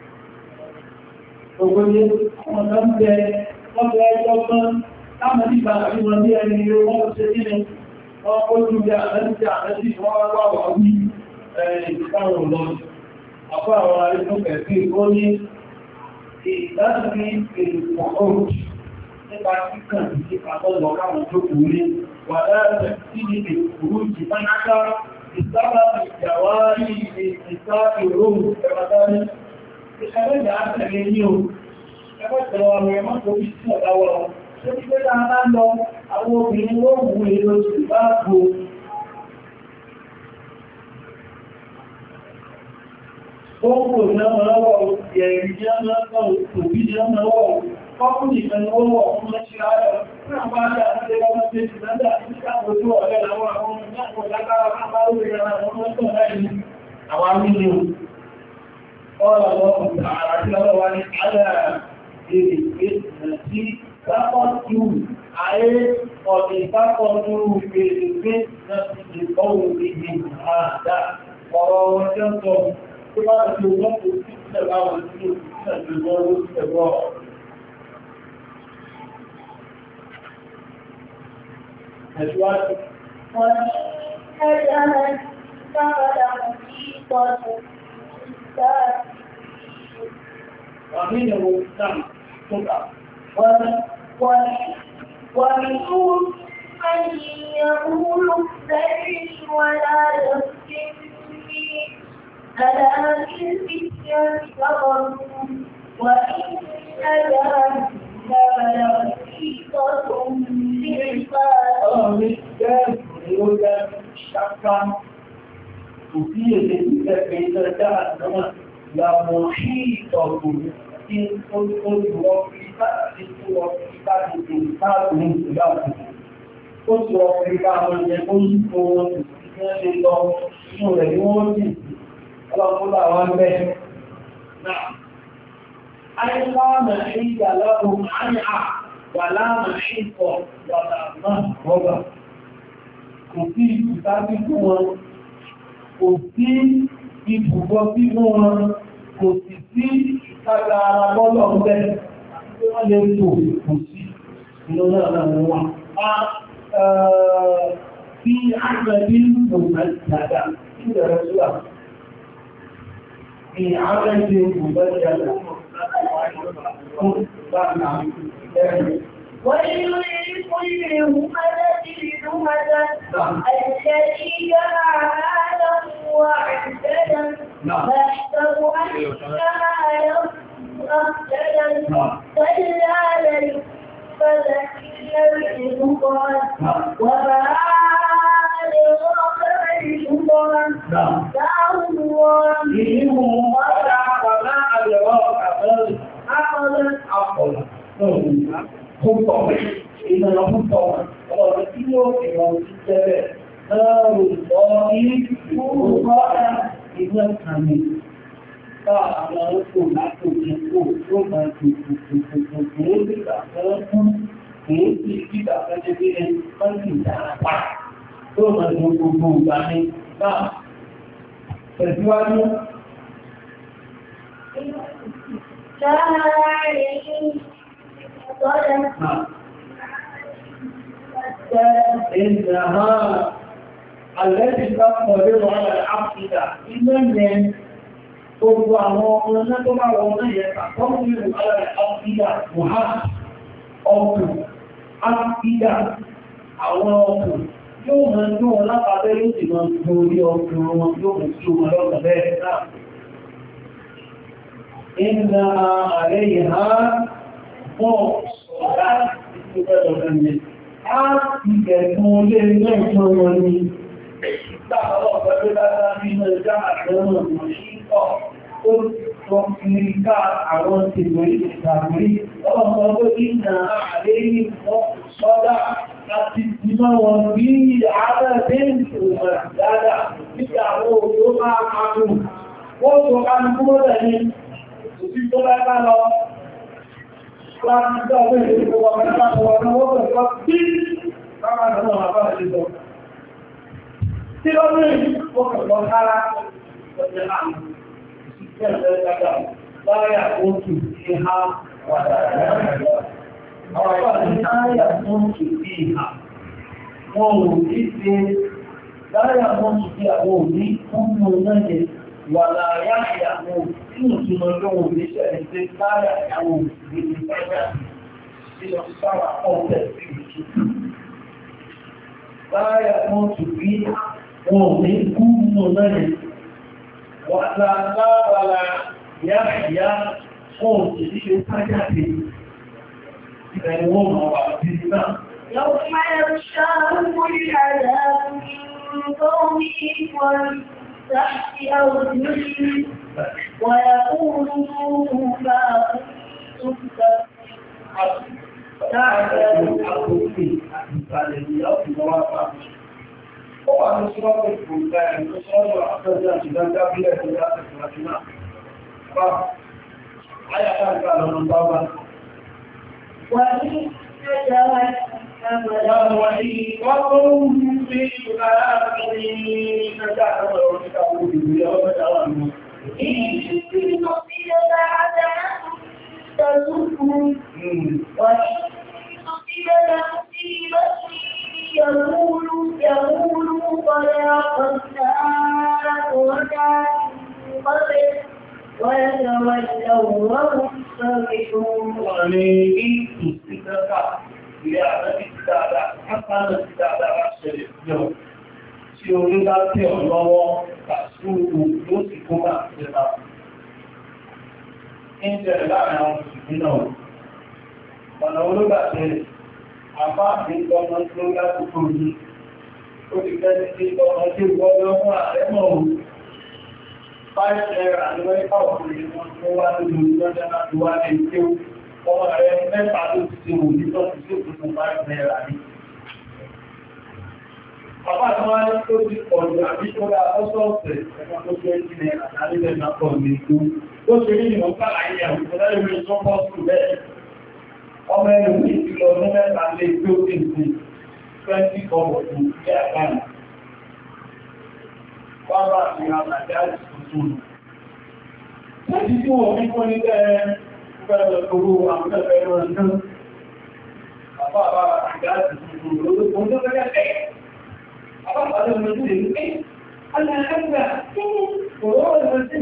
Ògbóní ọmọ náà ń bẹ wọ́n bẹ ẹjọ́ tán láwọn nígbà àti wọn ní ẹni wọ́n ṣe nínú wọ́n kó jù bí àtẹ́sí àtẹ́sí wọ́n wá wà wí ìgbàrún lọ. Àpá àwọn arẹ́kọ̀ọ́kẹ̀ sí ó ní ìdásí ìpọ̀ nípa kíkàn sí àtọ́jọ káwọn tó kú rí wà láàrẹ̀ sí ní ìkùrú ìpánáká ìsábà ìjàwárí ìsá ìròhùn ẹ̀mọ̀dárí. Ìṣẹ́lẹ̀ ìyá tẹ̀lé ní o, ẹgbẹ́ tẹ̀lọ àwọn ẹmọ́ tó bí sí ọ̀dáwọ̀ tó bí pé dáadáa lọ àwọn obìnrin ó wù èrò sí bá gbò. Ó ń kò ní ọmọ lọ́wọ́ ìyẹ̀rì jẹ́ ọmọ lọ́wọ́ òbí jẹ́ ọmọ lọ́wọ́ Ọkùnrin ìfẹ́ni ó wọ̀ fún ẹṣẹ́ ààrẹ fún àbájá àti ẹgbẹ́ tí ó ti lẹ́dà ní káàkiri ọ̀rẹ́ àwọn àwọn ọmọ lágbára àbárò ìrìnà àwọn ọmọ tó láìní àwọn amílẹ̀ ọ̀rọ̀ ọ̀pọ̀ ààrẹ tí lọ́wọ́ wá ní ààrẹ èrè pé tí sápọ̀tù ayé ọ̀dẹ̀ ìpápọ̀tù èrè pé náà ti lè kọ́wọ́ ìdí àádá ọ̀rọ̀ wọn jẹ́ sọ tó bá ti lọ́pọ̀ sí ìṣẹ̀láwọ̀ sí ìṣẹ̀lẹ̀ Ẹ̀ṣùwájú. Wọ́n ní ẹ̀yà sáàdà sí ìpọ̀tù ìsáàdì. Wàmí ìrò náà tó kà. Wọ́n ní wọ́n ní kúrò يقول السري ولا يفتني ألا بالفتية كفروا وإن جهنم لمحيطة بالعباد. وفي الكتاب جهنم لمحيطة إن كنت وفيتا إن وفيتا الإنسان من خلاله كنت وفيتا من يكون كون يلو يلو اللهم لا وانبه نعم أي لا محيط لهم عنها ولا محيط ولا مهرب وفي كتاب كون وفي ibùgbọ́ tí wọ́n kò sì sí ìtajà ara bọ́lọ̀ ọ̀bẹ́ tí wọ́n lè tò kò sí inú náà náà wà. A fi àgbẹ̀bí mọ̀mọ̀ ìjàdá tí ìrẹ̀ ṣúwà. Fi àgbẹ̀bí mọ̀mọ̀ ìjàdá fún bá náà ẹ̀rẹ̀. ويل لكل همزة لمزة الذي جمع مالا وعددا يحسب أن ماله أخلدا كلا لينبذن في الحطمة وما أدراك ما الحطمة نار الله وما أدراك ما الحطمة Púpọ̀, ìlànà púpọ̀, ọ̀rọ̀ tí ó kìrọ̀ sí tẹ́rẹ, láàrùn lọ ní ìgbòrò ìgbẹ́ kàmì. Ká àwọn ọkọ̀ látò jẹ́ kó tó máa jù kòkòkòkò kìí bíkà fẹ́ fún kìí sí bíkà fẹ́ jẹ́ bí ẹni pẹ́lú ìdára tó máa jù gbogbo ìgbà ní náà. Tẹ̀síwájú. Láàárín إنها التي تقدر على العقيدة إنني gbogbo àwọn ọmọ náà tó bá wọn náà yẹ àkọ́kọ́ ìrìn alẹ́ àkídà wọ́n ọkùn àkídà àwọn ọkùn yóò mọ̀ ní wọn lápàá yóò sì mọ̀ lórí ọkùn wọn yóò mọ̀ sí wọn lọ́gbà bẹ́ẹ̀ náà. Ìnà ààrẹ ìhá fún ọ̀dá ìpínlẹ̀ ọ̀dọ́ ni a ti gẹ̀ẹ́gùn olé ilé ìtọ́ wọn ni Láàpọ̀ pẹ̀lú dáadáa nínú ẹjá àtẹ́rùn ọ̀nà ṣíkọ̀ ó tó fi ká àwọn tèbò ìgbàgbé ọmọ tó ìnà àlérí sọ́dá láti jímọ́ wọn bí àádọ́dé ìṣòro dáadáa nígbà àwọn òjò máa kàrù wọ́n tó ká ní kúrò lẹ́ni òsì tó lẹ́ká lọ láti jọ ọmọ ìrìnlẹ̀ wọn mẹ́ta wọn wọ́n pẹ̀lú bí káàkiri náà bá lè sọ tí ó ní ìpòkànlọ kára ọjọ́ láàrín ìṣẹ́lẹ̀ ẹgbẹ̀gbẹ̀ láyà oṣù ìhà wà dáadáa. Àwọn àpá ní láyà oṣù ìhà wọn ò ní ṣe láyà oṣù tí àwọn òní fún mọ́ náà wà láyà àwọn tí ò tún mọ́ lọ́wọ́ ní ṣẹ̀lẹ̀ tí láyà àwọn òṣèré ní pẹ́gbẹ̀ tí lọ sára ọ̀tẹ̀ sí ìṣù. Láyà oṣù ìhà wọn ò ní kú mọ́ náà wà láàrá yáàyá fún òṣìṣẹ́ sájáde ìbẹ̀rẹ̀ wọ́n mọ̀ wà sí náà. يوم يغشاهم العذاب من فوقهم ومن تحت أرجلهم ويقولوا ما كنتم تعملون. Ó wà ní ṣọ́pọ̀ ìpòlẹ̀ ẹ̀kọ́ sọ́rọ̀ àpẹẹrẹ àti ìdájábílẹ̀ ìjọba ìpòlẹ̀ náà. Bá, ayàtà ìgbà lọ́nà bá wà. Wà ní ẹjọ́ wà ní ọkùnrin sí ìgbà láàrín ẹjọ́ àwọn ọ̀rọ̀ ìgbà ọmọdé wà ní. Ìṣẹ́ يقولوا يقولوا قد أخذنا وكان قبل ويتولوا وهم فرحون. وعليه استدراك لأعلم الكتابة حتى الكتابة أحسن اليوم. سيولي ذاتي الله تأسوه يوسفما جدا. إن جاء لنا منه ونولو ذاتي àbá àti ọmọ tí ó láti kò ní ó ti fẹ́ ní ọmọ tí ó gbọ́gbọ́ fún àrẹ́mọ̀ òun five naira ní wẹ́pà òkúrin wọn tó wá nínú ìjọ́jẹ́ láti wá ní tí ó ọmọ rẹ̀ mẹ́ta tó ti ti wò ní tọ́sí tí ó kù fún five naira ní àbá tí wọ́n ní tó ti pọ̀ jù àbí tó dá ọ́sọ̀ọ̀sẹ̀ ẹ̀kọ́ tó jẹ́ sí naira láti lẹ́ máa pọ̀ ní ìlú tó ṣe ní ìwọ̀n kàlàyé àwọn ìfẹ́lẹ́rẹ́ ìṣọ́pọ̀ sí bẹ́ẹ̀ ọmọ ẹ̀rù ní ìpìlọ̀ ọdún mẹ́ta lè tó tí ìpì twenty ọmọ tó kí àkáàlì wọ́n bá fi àtàjá ìsìnkú láti tí wọ́n ní kó ní ẹgbẹ̀rẹ̀ gbogbo àwọn ẹgbẹ̀rẹ̀ náà bàbá bá àtàjá ìsìnkú lórúkọ tó fẹ́ ẹ̀ àbábà lè mọ̀ sí ìlú pé alẹ́gbà tí òwò ìwọ̀n sí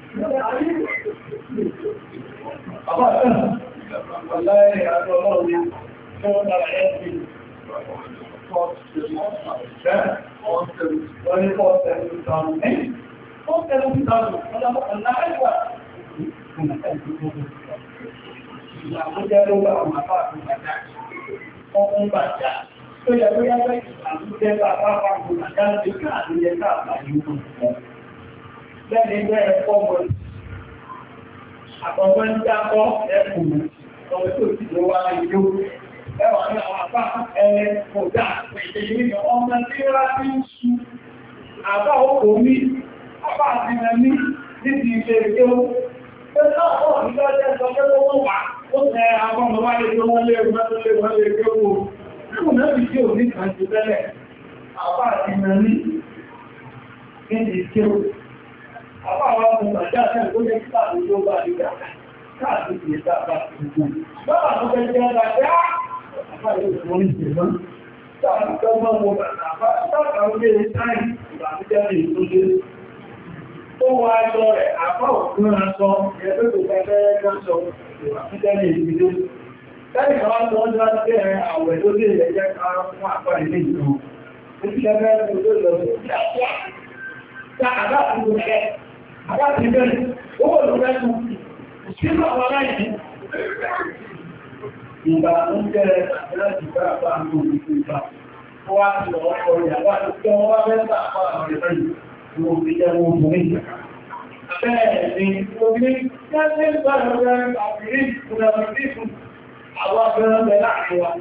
Ọláyé àjọ ọlọ́run tí wọ́n dára ẹ́sì wọ́n ní four seventy thousand. four seventy thousand ọlọ́pàá láàrín ìgbàmújẹ́ ló bá àwọn àpá àti bàjá ọkùn bàjá tó yẹ tó yẹ́ ìgbàmújẹ́ bá àpá àti bàjá ti káàkiri yẹ káàkiri yóò lẹ́ni ẹgbẹ́ ẹ̀kọ́ mọ́ àkọ́kọ́ ń jákọ́ ẹkùnrin ọmọ tó ti lọ wá ìjó ẹwà ní àwọn àpá ẹ̀ẹ́ kòdá ìṣẹ̀lẹ̀ ọmọ tí ó rá sí ń sú àbá òkò mí àbá àti mẹ́mí níbi ilé ìjó tó náà nígbà jẹ́ sọ pé wọ́n wà ó tẹ àwọn ọmọ wáyé tó wọ́n lé ẹgbẹ́ tó lé wọ́n lé ẹgbẹ́ owó nígbà náà bí tí ò ní kàn jù tẹ́lẹ̀ àbá àti mẹ́mí níbi ìjó àbá àwọn ọmọ ìgbàjá àti ìgbójẹ́ kíkà tó bá nígbà káàkiri ìta bá gbogbo. Bábà tó fẹ́ jẹ́ ọba jẹ́ àpáyé ìwọ̀n ìṣẹ̀lọ́. Táàkì tó mọ́ mọ́ bàtà bá táàkà ó lé táì ìbàmújẹ́ lè tó lé. Ó wọ aṣọ rẹ̀ àpá òkúrún aṣọ ẹgbẹ́ tó fẹ́ gánṣọ ìbàmújẹ́ lè tó lé. Táàkì kan wá tó wọ́n já jẹ́ àwẹ̀ tó lè jẹ́ kárọ́ fún àpá ilé ìlú. Ó ti lẹ́gbẹ́ tó lè lọ sí ìjàpá. Táàkà bá ti bẹ̀rẹ̀ àbá ti bẹ̀rẹ̀ ó wọ̀ ló fẹ́ tún Ìgbà àwọn aláìní, ìgbà ń jẹ́ láti bá àpá àwọn òṣìṣẹ́ ìgbà, ó ó wá sí ọkọ̀ ìyàwó àti tí wọ́n wá fẹ́ sàpá àwọn ìrẹ́ yìí mo fi jẹ́ wọn fún ní bẹ́ẹ̀ ni obìnrin tí a ṣe ń bá ìrẹ́ àfìrí ìfúnnàfìrí fún àwọn abẹ́rẹ́ bẹ láàrin wa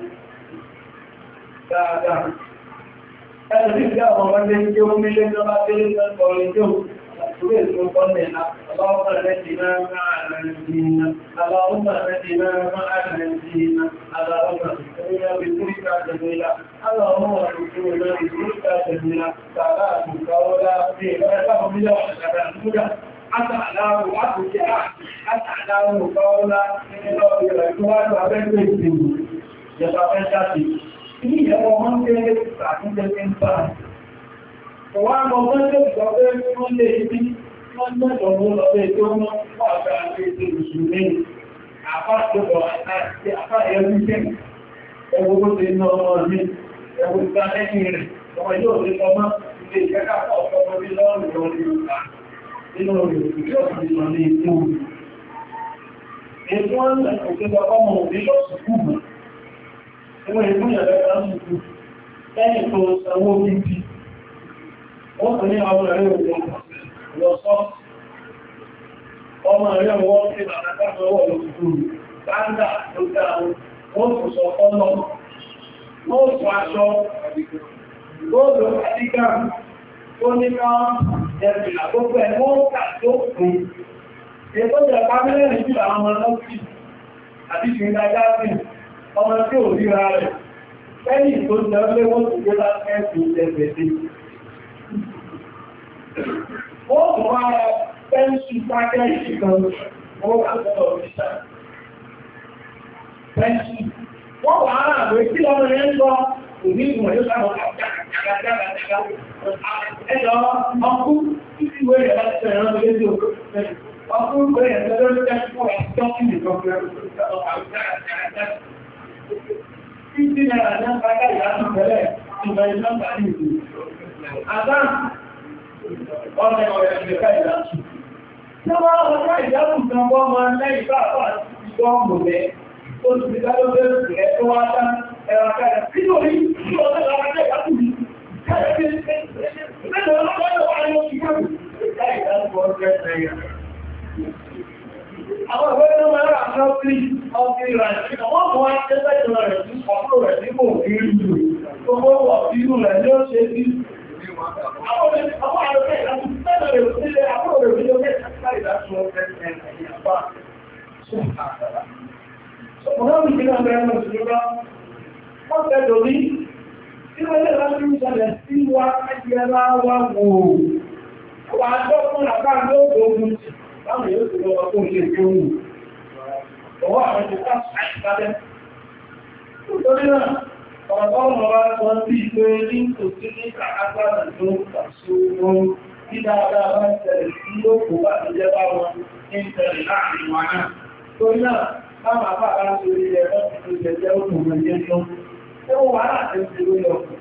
dáadáa ẹni tí ìjẹ́ àwọn ọmọdé tí ó mílé tó bá dé lọ́kọ̀ọ́rin tó ìwé ìlú kọ́lẹ̀ اللهم نجنا مع الذين اللهم نجنا مع الذين اللهم اغفرنا بذلك جميلا اللهم اغفرنا بذلك جميلا صلاتك ولا في غيره من الهدى أتعلم وأتجاه أتعلم قولا من الله الرحمن الرحيم يتفشى Ini yang orang kaya tak ada tempat. Orang orang tu kalau orang ini mana orang orang itu apa yang itu sini apa tu apa yang ini yang bukan ini ni yang bukan ini kalau itu di mana di jaga apa apa di luar luar di luar itu di mana itu itu orang kita orang di luar suku Ẹgbẹ́ ìgbóyàn lẹ́gbẹ̀ẹ́ lásìkò lẹ́yìn tó sanwó bíbí. Wọ́n kò ní ọmọ rẹ̀ òjò lọ sọ́. Ọmọ rẹ̀ wọ́n tí bàtà káàkiri ọwọ́ lọ́sùkú. Báńdà ló dá wọ́n kò sọ ọlọ́. Wọ́n sọ aṣọ. Góòlù àdíkà tó ní ká ẹ̀rìn àgbógbó ẹ̀ wọ́n kà tó kùn. Èkó jẹ́ pàmílẹ̀ níbi àwọn ọmọ lọ́sì àti ìrìnàjá sí. Ọmọ tí ò ríra rẹ̀, lẹ́yìn tó jẹ́ lé wọ́n tó gbé láti ẹ̀sùn ẹgbẹ̀dẹ̀. Wọ́n tó wá pẹ́ńsù pákẹ́ ìṣìkan, wọ́n wà lọ́dọ̀ òrìṣà. Pẹ́ńsù. Wọ́n wà á rẹ̀ kí lọ́mọ rẹ̀ ń lọ, kò ní ìwọ̀n yóò sáwọn àjágajágajága. Ẹjọ́ ọkú títí wé rẹ̀ láti ṣẹ̀rẹ̀ rán lé ọkùnrin pé ẹ̀sẹ̀ lórí ẹ̀kọ́ ẹ̀kọ́ ìjọba Fifty naira ní ọ̀pàá ìyàtọ̀ pẹ̀lẹ̀ ìgbà ìjọba ní ìlú. Àdán ọ̀nà ọ̀rẹ́ ìgbẹ̀ká ìyàtọ̀. Tí wọ́n ọjọ́ ìyàtọ̀ kan wọ́n máa lẹ́yìn bá àpá ìgbọ́ ọmọdé tó ti dájọ́ bẹ́rẹ̀ rẹ̀ tó wá dá ẹ̀rọ akẹ́rẹ̀. Kí ló rí kí ọjọ́ ìyàtọ̀ ìyàtọ̀ yìí? Àwọn ìwé tó máa rà sọ́pí ọdí ìrìnàjò wọ́n mọ́ á tẹ́ lẹ́jọ́ rẹ̀ sí ọ̀pọ̀ rẹ̀ ní kò rí ìlú tó mọ́ wọ̀ sí ìlú rẹ̀ ní ó ṣe sí. Àwọn àrẹ́fẹ́ ìdájú tẹ́lẹ̀ rẹ̀ sílẹ̀ àpọ̀ rẹ̀ ní ó kẹ́ ìdájú ọ̀fẹ́ ẹ̀yàpá. Ṣọ̀pọ̀lọ́ mi kí náà bẹ̀rẹ̀ mọ̀ sí lọ́wọ́. Wọ́n fẹ́ lórí tí wọ́n lè láti ń ṣẹlẹ̀ sí wa ẹgbẹ́ láwá wò. Wà á tọ́ fún àbá lóògùn Láwọn yóò ti lọ ọkùn ilé tí ó wù. Ọwọ́ àwọn ti ká ṣàìsádẹ́. Nítorí náà, ọ̀rọ̀ ọmọ wa sọ sí ìpé ní kò sí ní kàákàtà tó pàṣẹ ohun tí dáadáa bá ń tẹ̀lẹ̀ sí lókò bá ti jẹ́ bá wọn ní tẹ̀lẹ̀ láàrin wọn náà. Torí náà, láwọn àbá bá ń torí ẹ̀rọ ti jẹ́ jẹ́ òkùn mẹ́jẹ́ tó. Ó wà láti ti lórí ọkùn.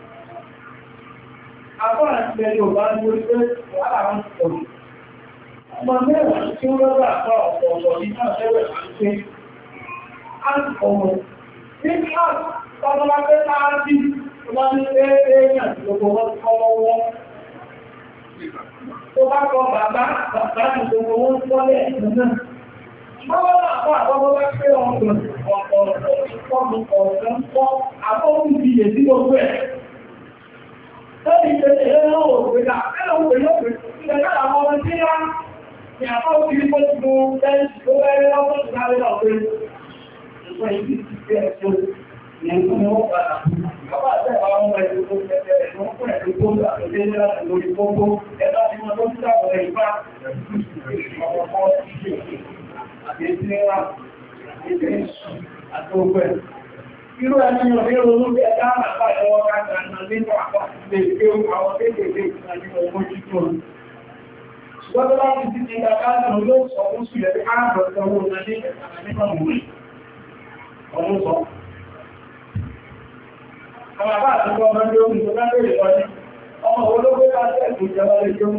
Àbá àti ẹ̀yọ̀ bá ń lórí pé wàhálà wọn pọ̀ Ọmọ mẹ́wàá tí ó lọ́gbà àpá ọ̀pọ̀ ní àṣẹ́wẹ̀ àti ọmọ. Ní káàkiri, tọ́lọ́lá pé láàájí, wọ́n ní ẹ̀ẹ́rẹ́ àti gbogbo wọn kọ́lọ́ wọn. Tó bá kọ bàbá, bàbá ní gbogbo wọn kọ́lẹ̀ ẹ̀nà. Mọ́wọ́n náà fún àkọ́kọ́ bá pé ọgbọ̀n ọ̀pọ̀ ọ̀pọ̀ ọ̀pọ̀ àkọ́kọ́ ìdíyè sí gbogbo ẹ̀. Lọ́dí ìgbẹ̀lẹ̀ ẹ̀rọ òpèdà, ẹ̀rọ òpèdà Ni àpá òkìrí pọ́ ti mú lẹ́yìn tó bẹ́rẹ̀ lọ́pọ̀ tó sáré lọ pé ìpọ̀ ìdí ti fẹ́ ẹ̀ṣọ́ ní ẹ̀kọ́ ni wọ́n padà. Bàbá àtẹ́wà ọmọ ẹ̀kọ́ tó tẹ́tẹ́ ẹ̀ṣọ́ fún ẹ̀kọ́ tó àtẹ́lẹ́ láti lórí gbogbo ẹ̀bá ti mọ́ tó títà ọ̀rẹ́ ìpá ọ̀pọ̀ àti ìsinra ìpẹ́ ìṣù àti ogbẹ̀. Irú ẹni ọ̀rẹ́ olóògbé ẹ̀dá àpá ẹ̀wọ́ káàkiri nínú àpá ìgbé àwọn kéèkéé ìsinmi ọmọ jíjọ Wọ́n tó láti ti ti ìgbàkáàdì ló sọ fún sí ẹ̀rí ààbọ̀ ìtọ́wọ́ ìrìnàjẹ́ ìgbàkáàdì nípa mú ọdún sọ. Àwọn àbá àti ọmọ ọmọdé omi tó bá bèèrè lọ ní ọmọ olóògbé bá tẹ́ ìgbò ìjọba lè jọ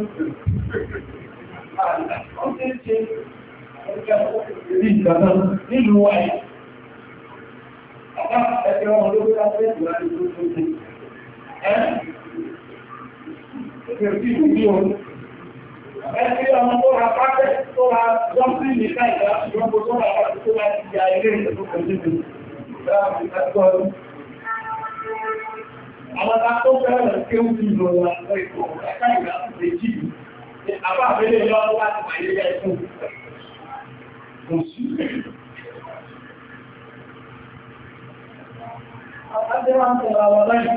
Wọ́n tí ń ṣe ìrí ìgbàmọ́ nílùú wáyé. Àbá ẹgbẹ́ ọmọ olóògbé bá tẹ́ ìgbò Ẹgbẹ́ ọmọ tó ra pàtẹ́ tó ra jọ́pí ní káìdá ṣùgbọ́n tó ra pàtẹ́ tó ra ti ya ilé ìtẹ́kọ̀ọ́ nínú ìdáàbò. Àwọn ta tó fẹ́rẹ̀ kí ó ti lò wà lọ ìkọ̀ ẹ̀ká ìdáàbò méjì. Àbá àbẹ́lẹ̀ lọ́wọ́ láti máa yẹ ẹ̀kùn. Kò sí. Àbájẹ́ ń tẹ̀lá wọn lẹ́yìn.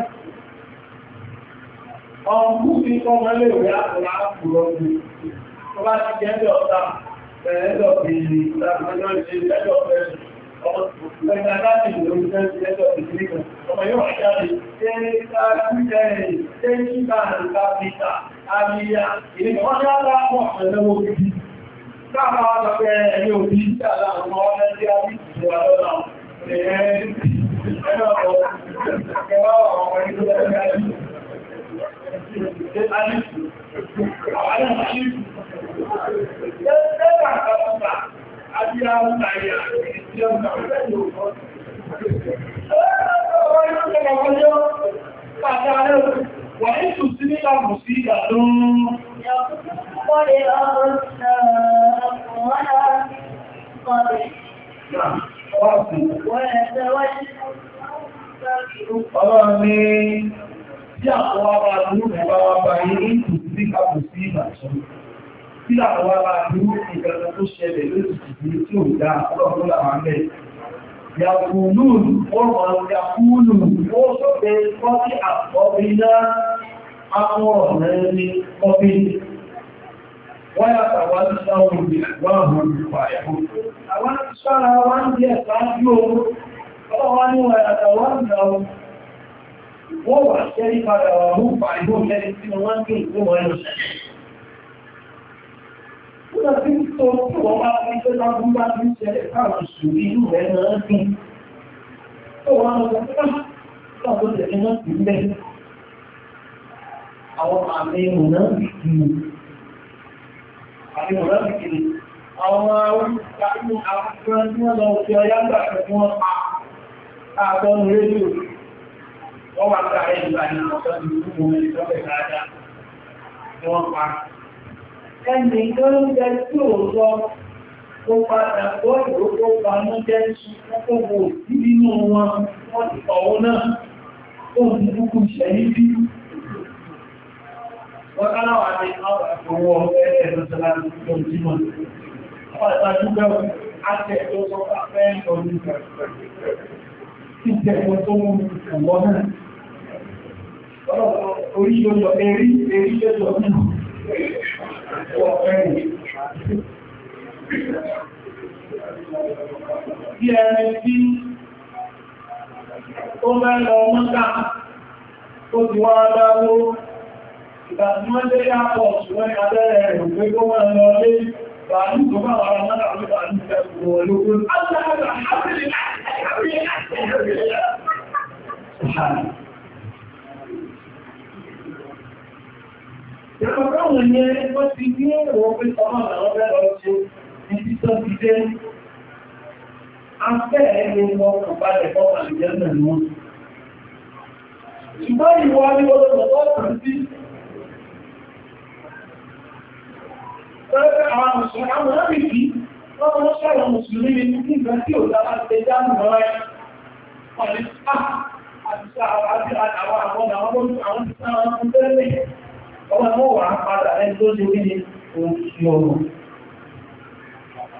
Ọmọ bí ọmọ ilé ìwé àpòlá àpòlọ́ ní ọba ti jẹ́ ẹjọ́ ọ̀tá ẹjọ́ bèèrè ìdájọ́ ìṣẹ́ ẹjọ́ ọ̀fẹ́ ọmọ ìgbẹ̀ta láti ìlú ẹjọ́ ìṣẹ́lẹ̀kùn ọmọ yóò àjáde tẹ́ẹ̀kíkà nípa pítà àríyá ìrìnà wọ́n ní aláàpọ̀ ẹ̀lẹ́wọ̀ bíbí káàkà wọ́n sọ pé ẹni òbí ìjàlá àwọn ọmọ ẹgbẹ́ àbí ìjọba lọ́nà ẹ̀ẹ́ وإن تسني المصيبة قد أردنا أقوانا قبل Ọlọ́run ní tí àwọn ará àdúrú bá wá bá yí ní ìtùsí sí kàpù sí ìbàṣọ́. Tí àwọn ará àdúrú ìgbẹ̀rẹ̀ tó ṣẹlẹ̀ lóṣìṣì tí ò dá ọlọ́run láwọn mẹ́. Yàkùnlù ọmọ yàkùnlù ó sọ pé kọ́ sí àkọ́bíná àwọn ọ̀rẹ́ ní kọ́bí. Wọ́n yàtà wá ní sáwọn ìgbàgbọ́n ìpà ẹ̀kọ́. Àwọn sára wá ń bí ẹ̀sá jú oòrùn. Ọlọ́wọ́ ní wọ́n yàtà wá ń gbà wọ́n wà ṣẹ́rí padà wà mú pa ìbò mẹ́rin tí wọ́n ń gbé ìgbó wọn lọ ṣẹlẹ̀. Ó lọ sí tó tí wọ́n bá fi tó bá gún bá fi ń ṣẹlẹ̀ káàkiri ṣùgbí inú rẹ̀ náà dùn. Tó wọ́n lọ sọ pé náà tó tẹ̀lé náà sí ń bẹ́. Àwọn àmì ìrùnà bìkì àmì ìrùnà bìkì ni àwọn arúgbó àwọn tí wọ́n lọ fi ọyá gbà pẹ̀lú wọn pa àtọ́nù rédíò. Wọ́n wá ká ẹ̀ ìgbà ní ọ̀sán ìlú mọ̀ ìjọba ìdájá tí wọ́n pa. Ẹni tó ń jẹ tí ò sọ tó padà tó ìlú tó pa ní jẹ́ ṣùgbọ́n sí nínú wọn wọ́n ti ọ̀wọ́ náà tó ń ti kúkú ṣẹ̀yí bí. Wọ́n ká náà wà ní àwọn àfọwọ́ ẹ̀ẹ́dọ̀sọ́lá tó ń jí mọ̀. Wọ́n ìtàjú bẹ́ẹ̀ àti ẹ̀tọ́ sọ fẹ́ ọdún ìjẹ̀kọ́ tó mú ọ̀wọ́ náà. Orí yóò erí, erí yóò nínú ọ̀fẹ́rìn. Bí ẹni tí ó mẹ́lọ mọ́ta tó ti wá dáwó, ìgbà tí wọ́n lé yàpọ̀ ṣùgbọ́n abẹ́rẹ̀ rẹ̀ ògbé kó wọ́n lọ lé bàánú tó bá wà mọ́ta ló bá ní ẹgbùn ológun. Ìpọ̀káwọn ní wọ́n ti ní èrò pé ọmọ àwọn bẹ́rọ ṣe ní títọ́ ti dé. A fẹ́ ẹgbẹ́ wọn kò bá lẹ̀kọ́ àìjẹ́ náà ní wọ́n. Ṣùgbọ́n ìwọ ní olóòtọ́ kan sí. Pẹ́lẹ́ àwọn Mùsùlùmí, àwọn Mùsùlùmí, wọ́n mọ́ sọ́rọ̀ Mùsùlùmí ní nígbà tí ò dára ṣe jáàmù lọ́rẹ́. Wọ́n ni sáà àti sáà àti àwọn àwọn àwọn àwọn ti sáà wọn tẹ́lẹ̀. Ọmọ mọ́ wà padà ẹni tó ṣe wí ní ohun tí ọrùn.